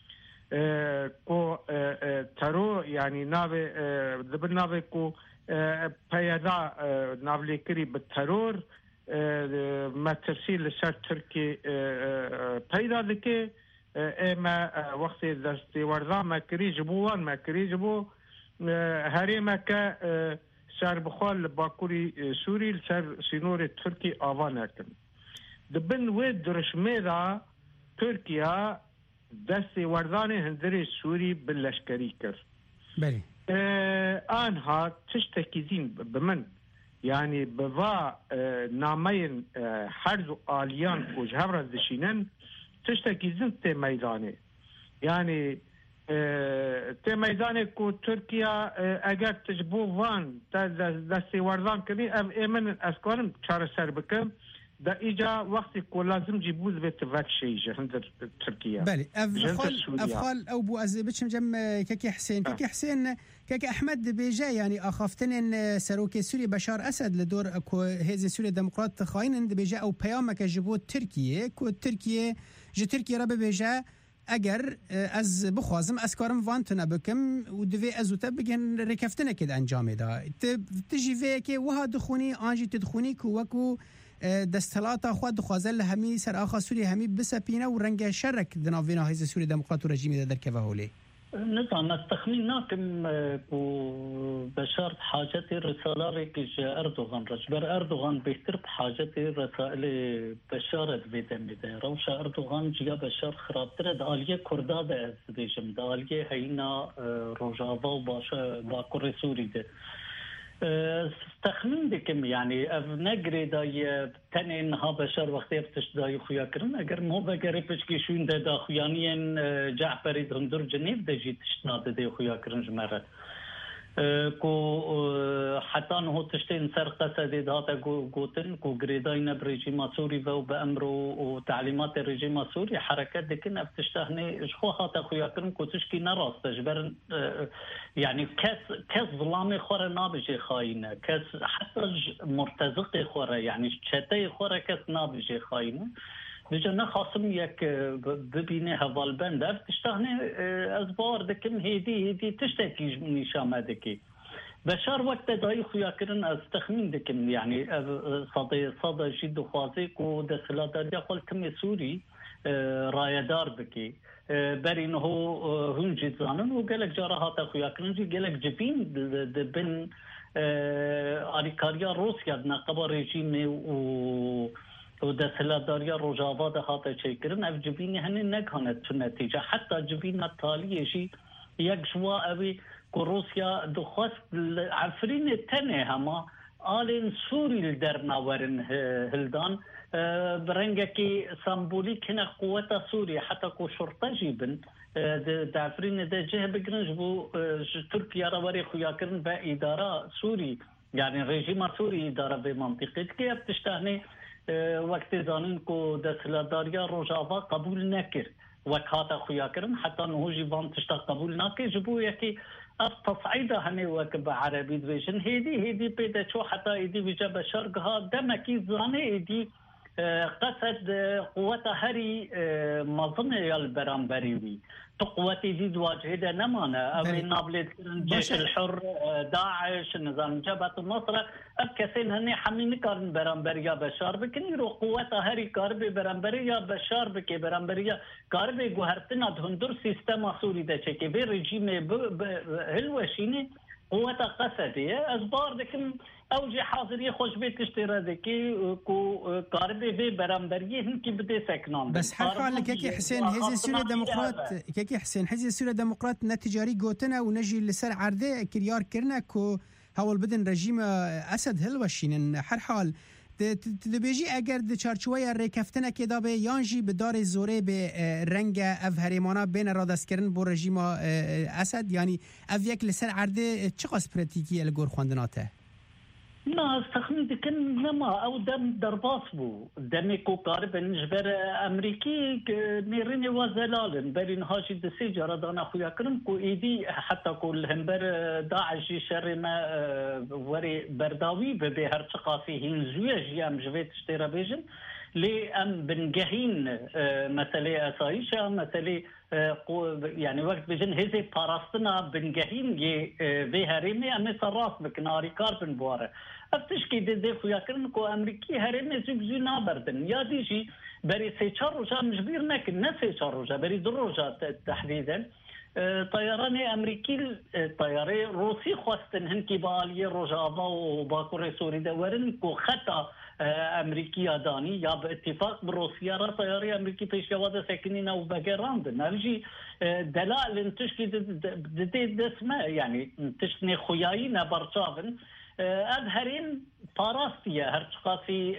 كو ترو يعني ناوي دبن ناوي كو پیدا ناوليكري بالترور ما ترسيل لسر تركي پیدا لكي اما وقت دستوردان ما كري جبوان ما كري جبو هاري ما كا سر بخال باكوري سوري سر سينور تركي آوان اكن دبن ويد درشمه دا تركيا دستوردان هندري سوري باللشكري كر بلي آنها تشتكيزين بمن يعني بوا نامين حرز آليان وجهر دشينن تشتكيزين تي ميداني يعني تي ميداني كو تركيا اگر تجبو وان دستي وردان كني ام امن اسكانم چار سر بكم دا ايجا وقت كو لازم جيبوز بيت فاكشيج عند تركيا بله افخال او بو از بچم جم كيكي حسين كيكي حسين كيكي احمد بيجا يعني اخافتن سروكي سوري بشار اسد لدور كو هيز سوري ديمقراط خاين بيجا او بيامك جبو تركيا كو تركيا جي تركيا رب بيجا اگر از بخوازم اسکارم وانتنا بکم و دوی ازوتا بگن رکفتنه کد انجام دا تجی وی که وها دخونی آنجی تدخونی که وکو دستلاتا خود خوازل همی سر آخا سوری همی بسپینه و رنگ شرک دناوینا هیز سوری دموقرات و رژیمی در که هولی نظام التخميناكم بشار حاجتي رسالة ريكج أردوغان رجبر أردوغان بيتر بحاجتي رسائل بشار بيدن بيدن روشا أردوغان جيا بشار خرابتر دالية كرداد از بيجم دالية هينا روجافا وباشا باكور سوري ده تخمين دكم يعني نقري داي تاني انها بشر وقتی بتش داي خويا كرن اگر مو بقري بشكي شون دا خويانين جعفري دندر جنيف دا جيت شناد دا خويا كرن جمره كو حتى انه تشتين سرقه دي داتا قوتن كو غريداين بريجيم سوري و بامره وتعليمات الرجيم سوري حركات دكن بتشتهني شخو هاتا خويا كرن كو تشكي نراس تجبر يعني كاس ظلامي خور نابجي خاينه كاس حتى مرتزقي خور يعني شتي خور كاس نابجي خاينه بجنا خاصم يك ببينه هوالبند تشتهني ازبار دكن هيدي تشتكي نشامه دكي بشار وقت داي خويا كرن از تخمين دكن يعني صدى جد خوازيك ودخلات داخل كم سوري رايدار بكي برين هو هنجي زانن وقالك جراحات خويا كرن جي قالك جبين بن اريكاريا روسيا نقبه ريجيمي و دستلداریا روجاوا ده هاته چیکرن اف جبینی هنی نکانه تو نتیجه حتی جبین تالیه جی یک جوا اوی که روسیا دخواست عفرین تنه هما آلین سوری در ناورن هلدان برنگه که سمبولیک هنه قوتا سوری حتی که شرطه جیبن دعفرین ده جه بگرنج بو ترکیه را وری خویا کرن با اداره سوری يعني رژیم سوری اداره به منطقه که اب تشتهنه وقت زانين کو دستلداریا روجاوا قبول نکر وکاتا خویا کرن حتی نهوجی وان تشتا قبول نکر جبو یکی اف تصعيده هني وكب عربي ديفيجن هيدي بيدا شو حتى ايدي بيجا بشرقها دمكي زاني ايدي قصد قوتها هري مظنه البرامبريوي قوتي دي واجهده نمانا او نابلت الجيش الحر داعش نظام جبهه النصره ابكسين هني حمين كارن برامبريا بشار بكن يرو قوتها هري كاربي برامبريا بشار بكي برامبريا كاربي جوهرتنا هندور سيستم سوري ده چكي بي ريجيم هلوشيني قوة قصدية أزبار دكم أوجي حاضرية خوش بيت اشتراكي كو قاربي في برامبريه هنكي بدي سكنان بس حال كيكي حسين هزي سوريا ديمقراط كيكي حسين هزي سوريا ديمقراط نتجاري قوتنا ونجي لسر عرضه كريار كرنا كو هول بدن رژیم اسد هلوشینن هر حال دبیجی اگر د چارچوبه ریکفتنه که دا به یانجی به دار زوره به رنگ اف هریمانا بین را دست کردن با رژیم اسد یعنی اف یک لسر عرضه چه قاس پراتیکی الگور خواندناته؟ ما استخدمت كن نما او دم درباص بو دمي كو قارب نجبر امريكي نيريني وزلال برين هاشي دسي جردانا خويا كرم كو ايدي حتى كل همبر داعش شر ما وري برداوي بهر ثقافي هنزويج يام جويت اشترا بيجن لي ام بنجهين مثلا اسايشه مثلا يعني وقت بجن هزي باراستنا بنجهين في هرمي امي صراص بكناري كاربن بواره افتشكي دي خويا كرنكو امريكي هرمي زوجي نابردن يا ديجي بري سيشار رجا مجبير ناكن نسي شار رجا بري دروجا تحديدا طيراني امريكي طياري روسي خواستن هنكي باليه رجابا وباكوري سوري دورن كو خطا امريكي داني يا باتفاق بروسيا را طياري امريكي بيشواده ساكنين او باغراند نرجي دلائل تشكي دسمه يعني تشني خوياينا برشافن أظهرين باراستيا هرتقافي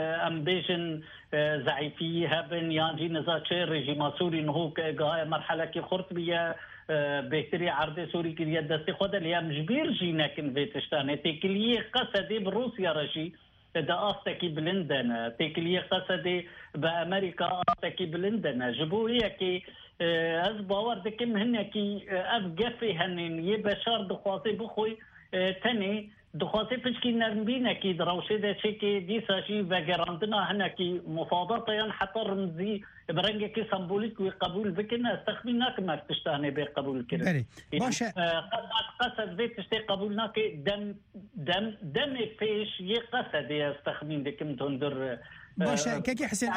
أمبيجن زعيفي هبن يانجي نزاتشي رجيم سوري نهو قاية مرحلة كي خرطبية بهتري عرض سوري كلية دستي خود اللي مجبير جينا كن فيتشتاني تكلية قصدي بروسيا رجي دا أستكي بلندن تكلية قصدي بأمريكا أستكي بلندن جبوية كي از باور دكم هن كي أفقفي هنين يبشار دخواسي بخوي تاني دخواسي فشكي نرمبينا كي دروشي دا شكي ديسا شي وقراندنا هنا كي مفاضطة حتى رمزي برنجة كي سمبوليك وقبول بكنا استخدمناك ما تشتهني بقبول كده باشا قصد بيت تشتي قبولنا كي دم فيش يقصد يستخدمين دكم تندر باشه كي حسين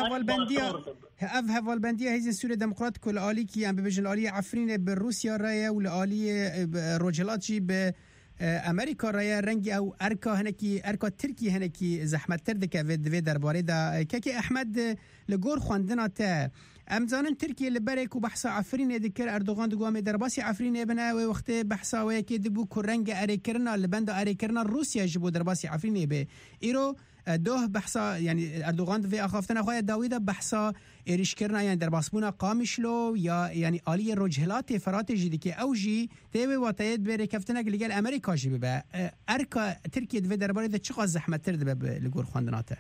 أفهب والبندية هذه السوريا ديمقراط كل آلي كي عم بيجن الآلية عفرين بالروسيا رايا والآلية روجلاتشي بأمريكا رايا رنجي أو أركا هنكي أركا تركي هنكي زحمت تردك في درباري دا كي أحمد لجور خواندنا تا امزانن تركيا اللي بريك وبحثا عفرين يذكر اردوغان دقوام درباسي عفرين ابنا وقت بحثا ويكي دبو كرنج اريكرنا اللي بند اريكرنا روسيا جبو درباسي عفرين به ايرو دوه بحثا يعني اردوغان في اخافتنا خويا داويدا بحثا ايريش كرنا يعني درباسبونا قامشلو يا يعني آلية رجهلات فرات جديكي اوجي تيوي واتايد بريكفتنا اللي قال امريكا جي ببا اركا تركيا في درباري ده چقا زحمت ترد لگور خواندناته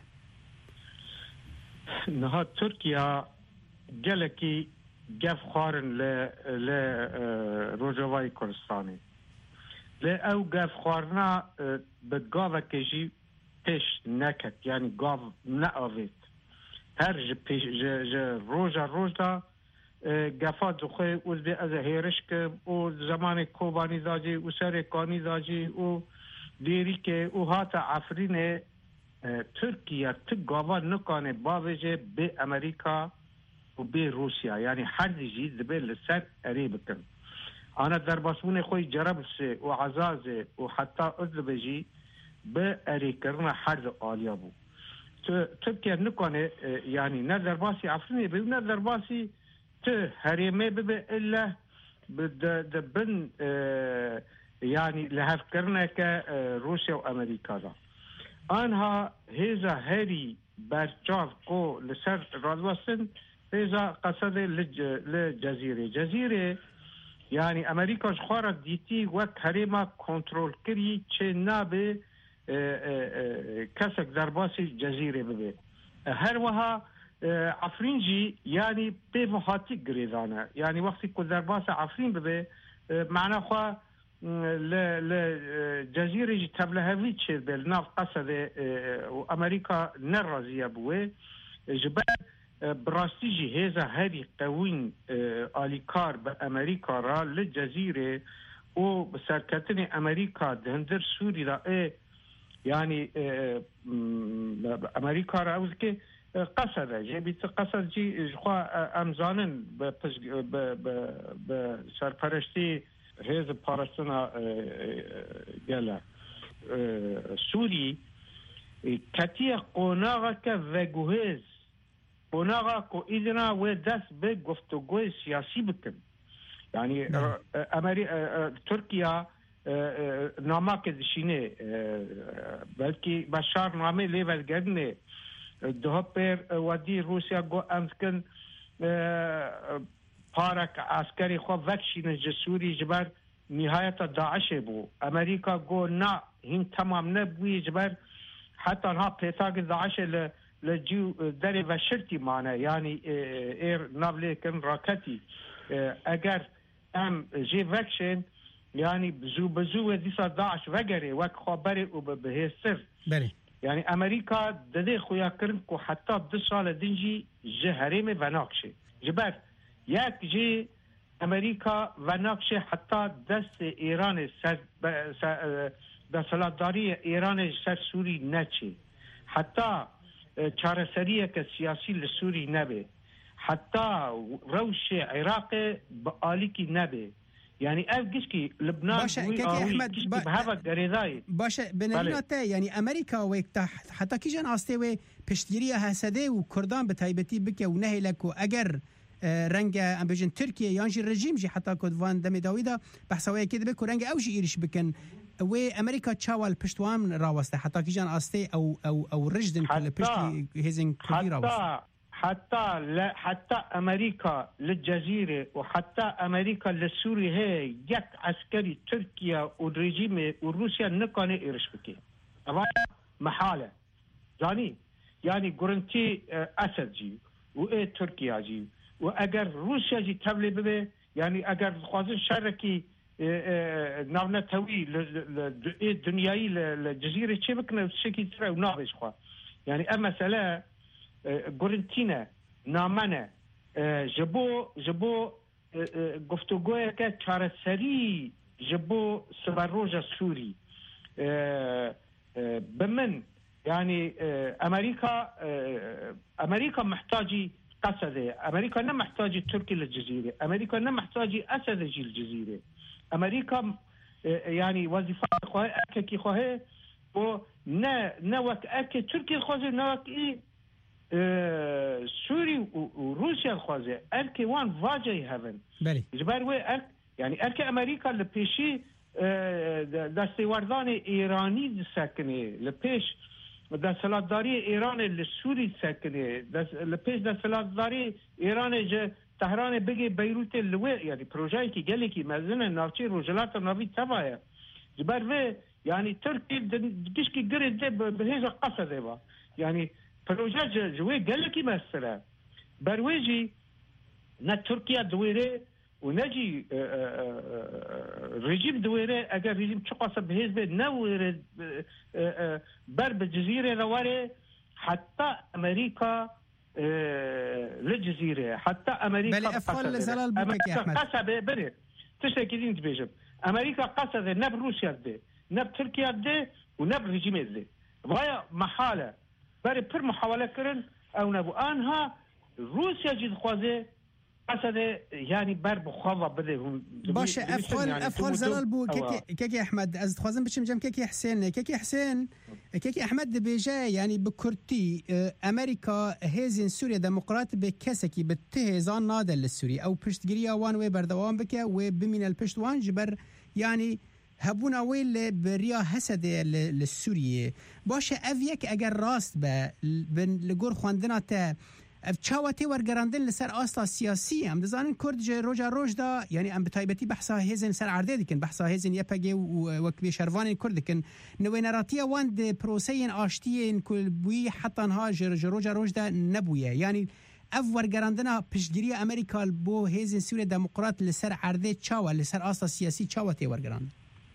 نها تركيا جلكي جف خارن ل روجواي كردستاني ل او جف خارنا بتقاوة كجي تش نكت يعني قاف نقافت هرج بيش روجا جفات زخي وزبي ازا هيرشك و زمان كوباني زاجي و سريكاني زاجي و ديريك و هاتا عفرين تركيا تقاوة نكاني باوجه بأمريكا وبي روسيا يعني حد يجي زبيل لسان قريبكم انا درباسوني خوي جربسي وعزازي وحتى اذبجي بأريكرنا حد آليابو تركيا نكونه يعني نظر باسي عفريني بي نظر باسي هريمي بي الا بدبن يعني لهفكرنا كروسيا وامريكا دا انها هيزا هاري برجاف كو لسر رادوستن إذا قصد للجزيرة يعني أمريكا جخارة ديتي وقت هريما كنترول كري چه نابه كسك درباسي جزيرة ببه هر وها عفرينجي يعني بيفهاتي قريدانا يعني وقت كو درباسي عفرين ببه معنا خواه لجزيرة جي تبلهوي چه بالناف قصد وأمريكا نرازية بوه جبال براستيجي هذا هذه قوين آليكار بأمريكا را للجزيرة وبسركتني أمريكا دهندر سوري را يعني أمريكا را أوزكي قصد جيبت قصد جي جخوا أمزانن بسرپرشتي هز پارستنا گله سوری کتی قناغ که وگوهز قناغ کو ایدنا و دست به گفتگوی سیاسی بکن یعنی ترکیه نامه دشینه بلکه بشار نامه لیول گرنه ده پر ودی روسیا گو امکن پارک عسکری خو وکشینه جسوری جبر نهایت داعش بو امریکا گو نه هین تمام نبوی جبر حتی ها پیتاگ داعش لجو دری و شرطی مانه یعنی ایر نابلیکن راکتی اگر ام جی وکشن يعني بزو ديسا داعش وغيره وك خبري وبهسر بله يعني امريكا ددي خويا كرنكو حتى 2 سال دنجي جهريمه وناكشه جبر ياك جي امريكا وناكشه حتى دست ايران دسالتداري ايران سر سوري نچه حتى چارەسەریە کە سیاسی لە سووری نەبێ حتا ڕەوشێ عێراقێ بە ئالیکی نەبێ يعني اف گشکی لبنان باشه بنریناته یعنی امریکا وقت حتی کیجان آسته و پشتگیری حسده و کردان به تایبتی بکه و نهیلک و اگر رنگ ام بجن ترکیه یانجی رژیم جی حتی کدوان دم داویدا بحثوی کده بک رنگ اوجی ایرش بکن و امریکا چاوال پشتوام راوسته حتی کیجان آسته او رجدن کل پشتی هزین کلی راوسته حتى امريكا للجزيره وحتى امريكا لسوريا هي يك عسكري تركيا والرجيم وروسيا نكون يرشبكي طبعا محاله يعني قرنتي اسد جي و تركيا جي واگر روسيا جي تبلي به يعني اگر خوازن شركي ناونا توي الدنياي الجزيره تشبكنا شكي ترى ونابش خو يعني اما مساله گورنتینه نامنه جبو گفتگوی که چارەسەری جبو سبروج سوری بمن يعني امريكا محتاجي قصده امريكا نه محتاجي تركي للجزيره امريكا نه محتاجي اسد جي الجزيره امريكا يعني وظيفه خواه اكي خواه و نه وقت اكي تركي خواه نه وقت سوري وروسيا خوازه اركي وان فاجي هافن بله جبار وي يعني اركي امريكا لبيشي دستوردان ايراني ساكنه لبيش دستلاتداري ايران لسوري ساكنه لبيش دستلاتداري ايران ج طهران بيجي بيروت اللي يعني بروجاي كي قال لك مازلنا نافشي روجلات نافي تبايا جبار وي يعني تركي دشكي قرد بهذا قصده يعني پروژه جوی گلکی مثلا برویجی نه ترکیه دویره و نجی رژیم دویره اگر رژیم چقاسه بهز به نویره بر به جزیره رواره حتی امریکا للجزيره حتى امريكا بل افعال زلال بك يا احمد قصبه بره تشكيلين تبيجم امريكا قصده نب روسيا ده نب تركيا ده ونب رژیم ده وهي محاله برای پر محاوله کردن او نبو آنها روسیا جد خوازه قصده یعنی بر بخواه بده باشه افعال زلال بو كيكي احمد از خوازم بشم جم كيكي احمد بيجا يعني بكرتي امريكا هزين سوريا ديمقراط بكسكي بتهزان نادل للسوري او پشتگیری وان و بردوام بك و بمن الپشتوان جبر يعني هبونا ويل بريا حسد للسورية باشه اويك اگر راست به لگور خواندنا تا چاوتی ورگراندن لسر آستا سیاسی هم دزانن کرد روجا روش دا يعني ام بتایبتی بحثا هزن سر عرده دکن بحثا هزن یپگی وکبی شروان کرد دکن نوینراتی واند پروسین آشتین کل بوی حتی انها روجا روش دا نبویه يعني اف ورگراندنا پشگیری امریکا بو هزن سوریا دموکرات لسر عرده چاوه لسر آستا سیاسی چاوتی ورگراند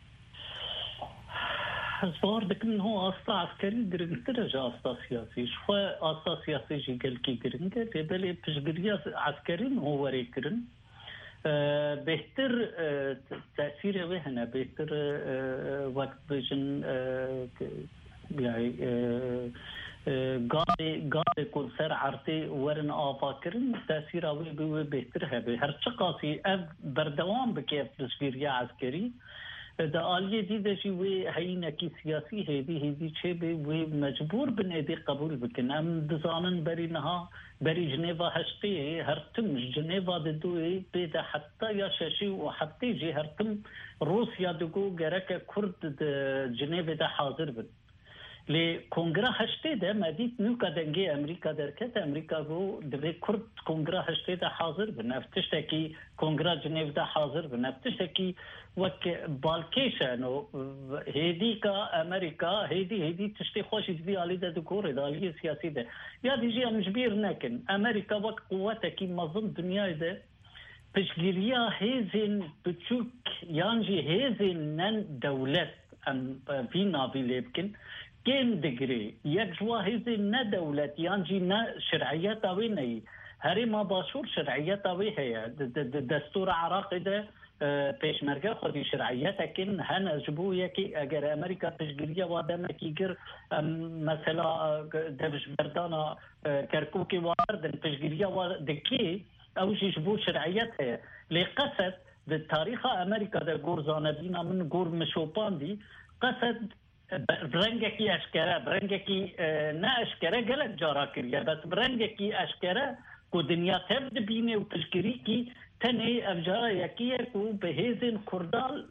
صور دكن هو أصلا عسكري قرنتر جا أصلا سياسي شخوا أصلا سياسي جي قال كي قرنتر يبالي بشقرية عسكرين هو ريكرن بهتر تأثير وهنا بهتر وقت بجن يعني قال كل سر عرتي ورن آفاكرن تأثير أوي بهتر هبه هر چقاسی بردوام بكيف تشكيرية عسكري دا آلیه دیده چی وی هینکی سیاسی هیدی چه به وی مجبور بنیدی قبول بکن ام دزانن بری نها بری جنیوا هشتی هر تم جنیوا دوی بیده حتی یا ششی و حتی جی هر تم روسیا دگو گرک کرد جنیوا ده حاضر بن لی کنگره هشتی ده مدید نوکا دنگی امریکا درکت امریکا گو دوی کرد کنگره هشتی ده حاضر بن افتشتا کی کنگره جنیوا ده حاضر بن افتشتا کی وك بالكيشانو هيديكا امريكا هيدي تشتي خوش تبي على ده دكور ده على سياسي ده يا ديجي مجبير لكن امريكا وقت قوتها كي مظن دنيا ده بشجيريا هيزن بتشوك يانجي هيزن نن دولت ام فينا بيلبكن كم دغري يجوا هيزن ن دولت يانجي ن شرعيات ويني هري ما باشور شرعيات وي هي دستور عراقي ده پیشمرگه خودی شرعیت اکن هن اجبو یکی اگر امریکا تشگیریه وادم اکیگر مثلا دبش بردانا کرکوکی واردن تشگیریه واردکی اوش اجبو شرعیت ہے لقصد ده تاریخ امریکا ده گورزانه دینا من گور مشوپان دی قصد برنگکی اشکره برنگکی نه اشکره گلک جارا کریه بس برنگکی اشکره کو دنیا تبد بینه و تشگیری کی تنهي أفجار يكيه كو بهزن كردال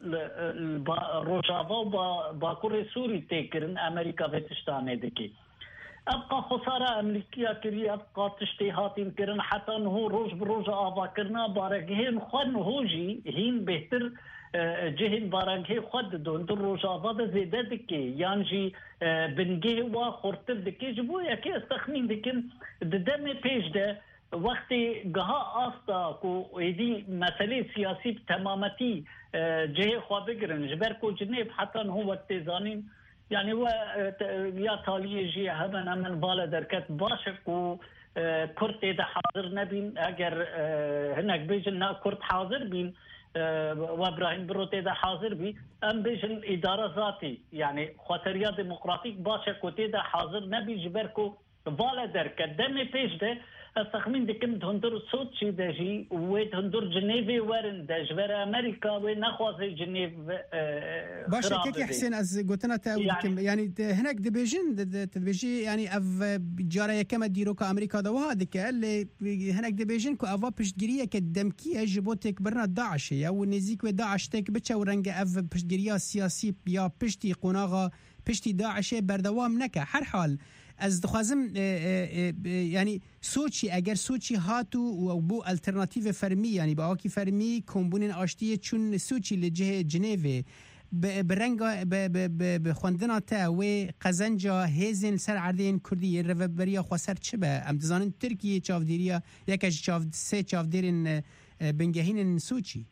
روجافا باكور سوري تكرن أمريكا بتشتانه دكي أبقى خسارة أمريكية كري أبقى تشتيهات كرن حتى هو روج بروج آفا كرنا بارجهن خن هوجي هين بهتر جهن بارجه خد دون در روجافا ده زيادة دكي يانجي بنجه وخورتر دكي جبو يكي استخمين دكين دمي بيش ده وقتی گها آستا کو ایدی مسئله سیاسی تمامتی جه خواه بگرن جبر کو جنیب حتی هو وقت زانین یعنی و یا تالیه جی همن بالا درکت باشه کو کرد ده حاضر نبین اگر هنک بیجن نا کرد حاضر بین و ابراهیم بروت ده حاضر بی ام بیجن اداره ذاتی یعنی خاطریا دموکراتیک باشه کو ده حاضر نبی جبر کو بالا درکت دم پیش ده استخمين دكم تهندر صوت شي داجي وتهندر جنيفي ورن داج ورا امريكا ونخواز جنيف باش كيكي حسين از قلتنا يعني هناك دبيجي يعني اف جاريه كما ديرو كامريكا دوادك اللي هناك دبيجن كو افا بشتغريه كدمكيه جبوتك برنا داعش يا ونزيك وداعش تك بتشا ورنج اف بشتغريه سياسي يا بشتي قناغه بشتي داعش بردوام نكا هر حال از دخوازم يعني سوچی اگر سوچی هاتو و بو الټرناتیو فرمی یعنی با کی فرمی کومبونن آشتی چون سوچی لجه جنیو برنگ به خوندنا تا و قزنجا هزن سر عردین کردی ربریا خسر چه به ام دزانن ترکیه چاودیریا یکش چاو سه چاودیرن بنگهین سوچی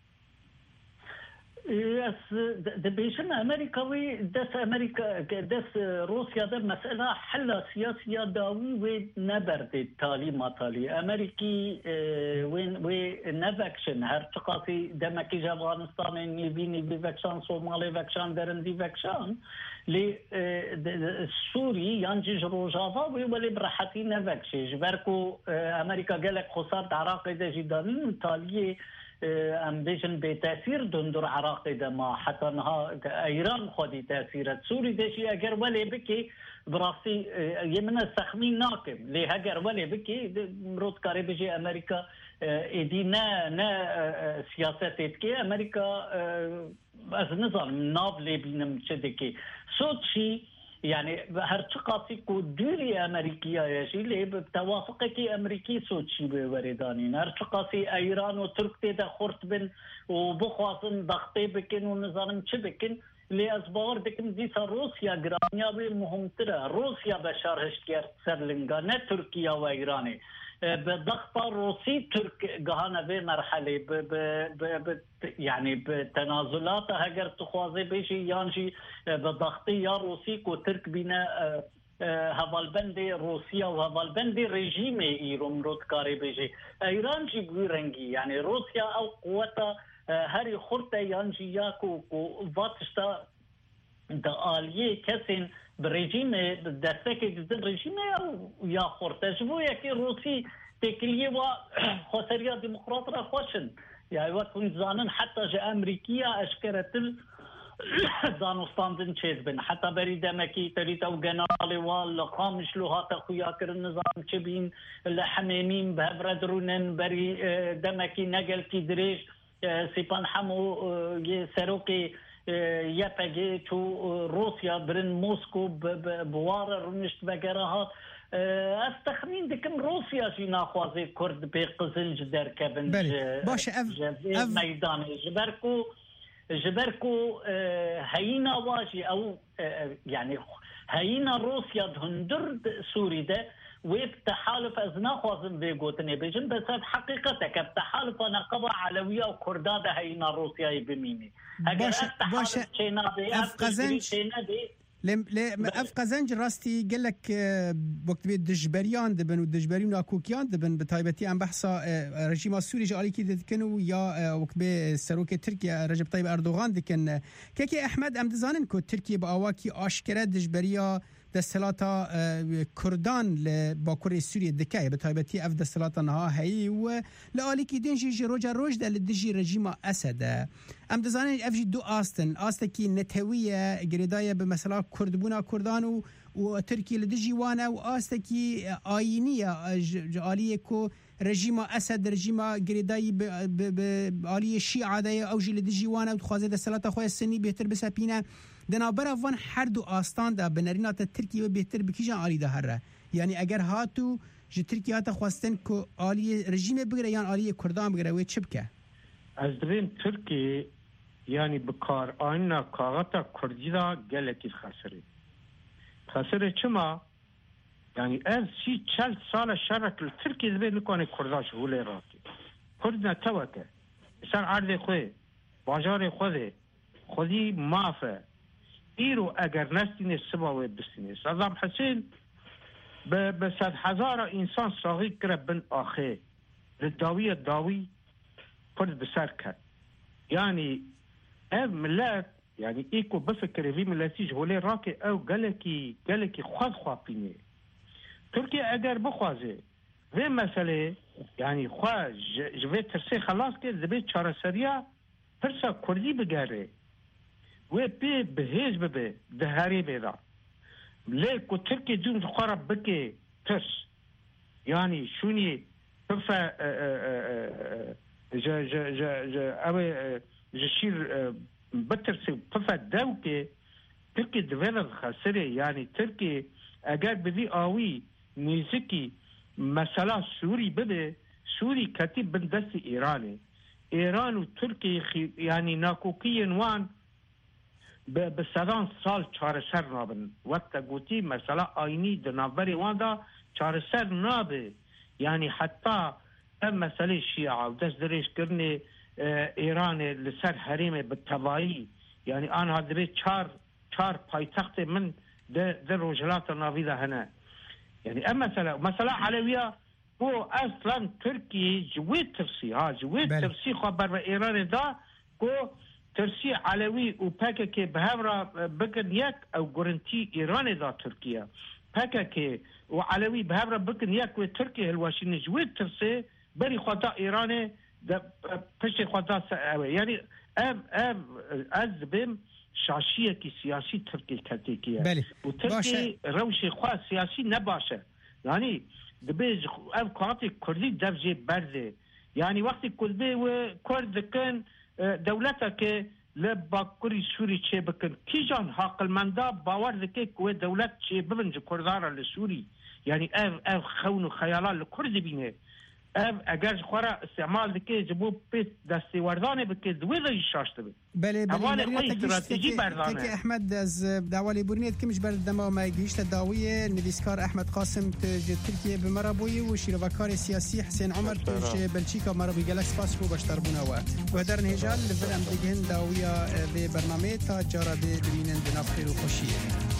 يس دبيشن امريكاوي دس روسيا ده مساله حل سياسيه داوي ونبرد تالي ما تالي امريكي وين نفاكشن هر تقاطي دمكي افغانستان نيبيني بفاكشن صومالي فاكشن درندي فاكشن لي سوري يانجي روجافا ولا براحتي نفاكشي جبركو امريكا قالك خساره عراق ده جداني تالي ام بيجن بتاثير دندر عراق ده ما حتى انها ايران خدي تاثيرات سوري ده شيء اگر ولا بكي براسي يمنا سخمين ناقم لي هاجر ولا بكي مرود كاري بيجي امريكا نا سياسات كي امريكا از نظام نابلي بينم شدكي صوتشي يعني هرتقاطي كو دولي امريكيه يجي لي بتوافق كي امريكي صوتشي بوردانين هرتقاطي ايران وتركيا ده خرطبن وبخواصن ضغطي بكن ونظام تشبكن لاسبار دكم دي روسيا جرانيا بالمهمتره روسيا بشار هشكير سرلنغا نه تركيا وايران بضغط روسي ترك جهانا في مرحله يعني بتنازلات هاجر تخوازي بيجي يانجي بضغطي يا روسي كو ترك بنا هفالبندي روسيا وهفالبندي ريجيمي ايرون رود كاري بيجي ايران جي رنگي يعني روسيا او قوتها هاري خرطه يانجي ياكو فاتشتا دا آليه كسين برژیم دسته که جدن رژیم یا خورتجبو یکی روسی تکلیه و خسریا دموکرات را خوشن یا وقت کن زانن حتی جا امریکیا اشکرتل دانستاندن چیز بن حتی بری دمکی تریتا و گنالی والا خامش لوهات خویا کرن نظام چه بین لحمیمین به بردرونن بری دمکی نگل کی دریش سیپان همو سروکی یپگی تو روسیا برن موسکو بوار رونشت بگراها از تخمین دکم روسیا جی ناخوازی کرد به قزنج در کبن باشه میدان جبركو هينا واجي او يعني هينا روسيا دهندر سوري ده وبتحالف ازنا خوازم بيقوتني بيجن بس حقيقتك بتحالف نقبة علوية وكردادة هينا روسيا بميني باشه افقزنج راستی گلک وقت به دجبریان دبن و دجبریون اکوکیان دبن به تایبتی ام بحثا رژیم سوری جالی کی دکنو یا وقت به سروک ترکیه رجب طیب اردوغان دکن که احمد ام دزانن کو ترکیه با اواکی آشکره دجبریا دستلاتا کردان باکوری سوریه دکای به تایبتی اف دستلاتا نها هی و لالی کی دنجی روجا روج دل دجی رژیم اسد ام دزانن اف دو آست کی نتویه گریدای به مثلا کردبونا کردان و ترکیه لدجی وانا و آست کی آینیه عالیه کو رژیم اسد رژیم گریدای به عالی شیعه ده او جل دجی وانا و خوازه دستلاتا خو سنی بهتر بسپینه دنابر افوان هر دو آستان دا بنرینات ترکیه و بهتر بکیجان آلی ده هر یعنی اگر هاتو جه ترکیه هاتا خواستن که آلی رژیم بگره یا آلی کردان بگره و چه بکه؟ از درین ترکیه یعنی بکار آینا کاغتا کردی دا گلکی خسره چما یعنی از 40 سال شرک ترکیه دبیر نکنه کرداش هولی راکی کرد نتوکه اصلا عرض خواه باجار خواه خودی مافه ایرو اگر نستینه سباوی بستینه صدام حسین به 100,000 انسان ساغی کرد بن آخه داوی کرد بسر کرد یعنی او ملت یعنی ایکو بفکر وی ملتی جهولی راکه او گلکی خواه پینه ترکیه اگر بخوازه وی مسئله یعنی خواه جوی ترسی خلاص که دبی چارسریا پرسا کردی بگره و پی بهیز ببه دهاری بیدا لیکو ترکی دون خورا بکی ترس یعنی شونی پفا جشیر بترسی پفا دو که ترکی دویل خسره یعنی ترکی اگر بدی آوی نیزکی مثلا سوری بده سوری کتیب بندست ایران و ترکی یعنی ناکوکی نوان به 100 سال چارسر نابن وقت گوتی مثلا آینی دنابری واندا چارسر نابه یعنی حتی ام مسئله شیعه و دست درش کرنه ایران لسر حریم بالتوایی یعنی آنها دبی چار پایتخت من در روجلات ناویده هنه یعنی ام مثلا علویه هو اصلا ترکیه جوید ترسی خبر به ایران دا کو ترسی علوی و پکه که به همرا بکن یک او گرنتی ایران دا ترکیه پکه که و علوی به همرا بکن یک و ترکیه هلواشی نجوید ترسی بری خدا ایران پشت خدا سعوه یعنی از بیم شاشیه که سیاسی ترکیه کتیکیه و ترکیه روش خواه سیاسی نباشه یعنی دبیج او کاتی کردی دفجه برده یعنی وقتی کلبه و کرد کن دولتا که لباکوری سوری چه بکن کی جان حاقل مندا باور دکه که دولت چه ببنج کردارا لسوری یعنی او خون و خیالات لکرد بینه اگر خورا استعمال دکه جبو پیت دستی وردانه بکه دویده شاشته بید بله استراتژی بردانه که احمد از دوالی بورنیت کمش بردما ما گیشت داوی نویسکار احمد قاسم ترکیه بمرابوی و شیروکار سیاسی حسین عمر توش بلژیکا مرابوی گلکس پاس رو باشتر بونه و در نهجال لبرم دیگهن داویا به برنامه تا جارا ببینن بنافخیر و خوشیه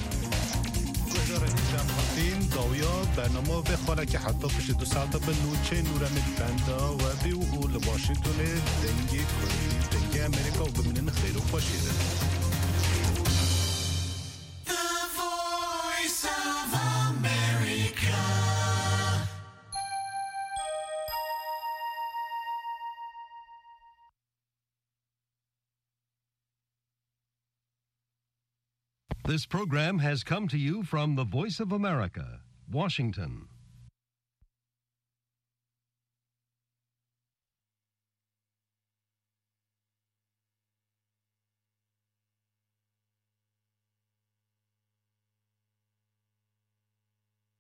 داویا برنامه بخوره که حتی پشت 2 ساعت به نوچه نورمت بندا و بیو او لواشنگتون دنگی امریکا و بمینن خیر و خوشیده This program has come to you from the Voice of America, Washington.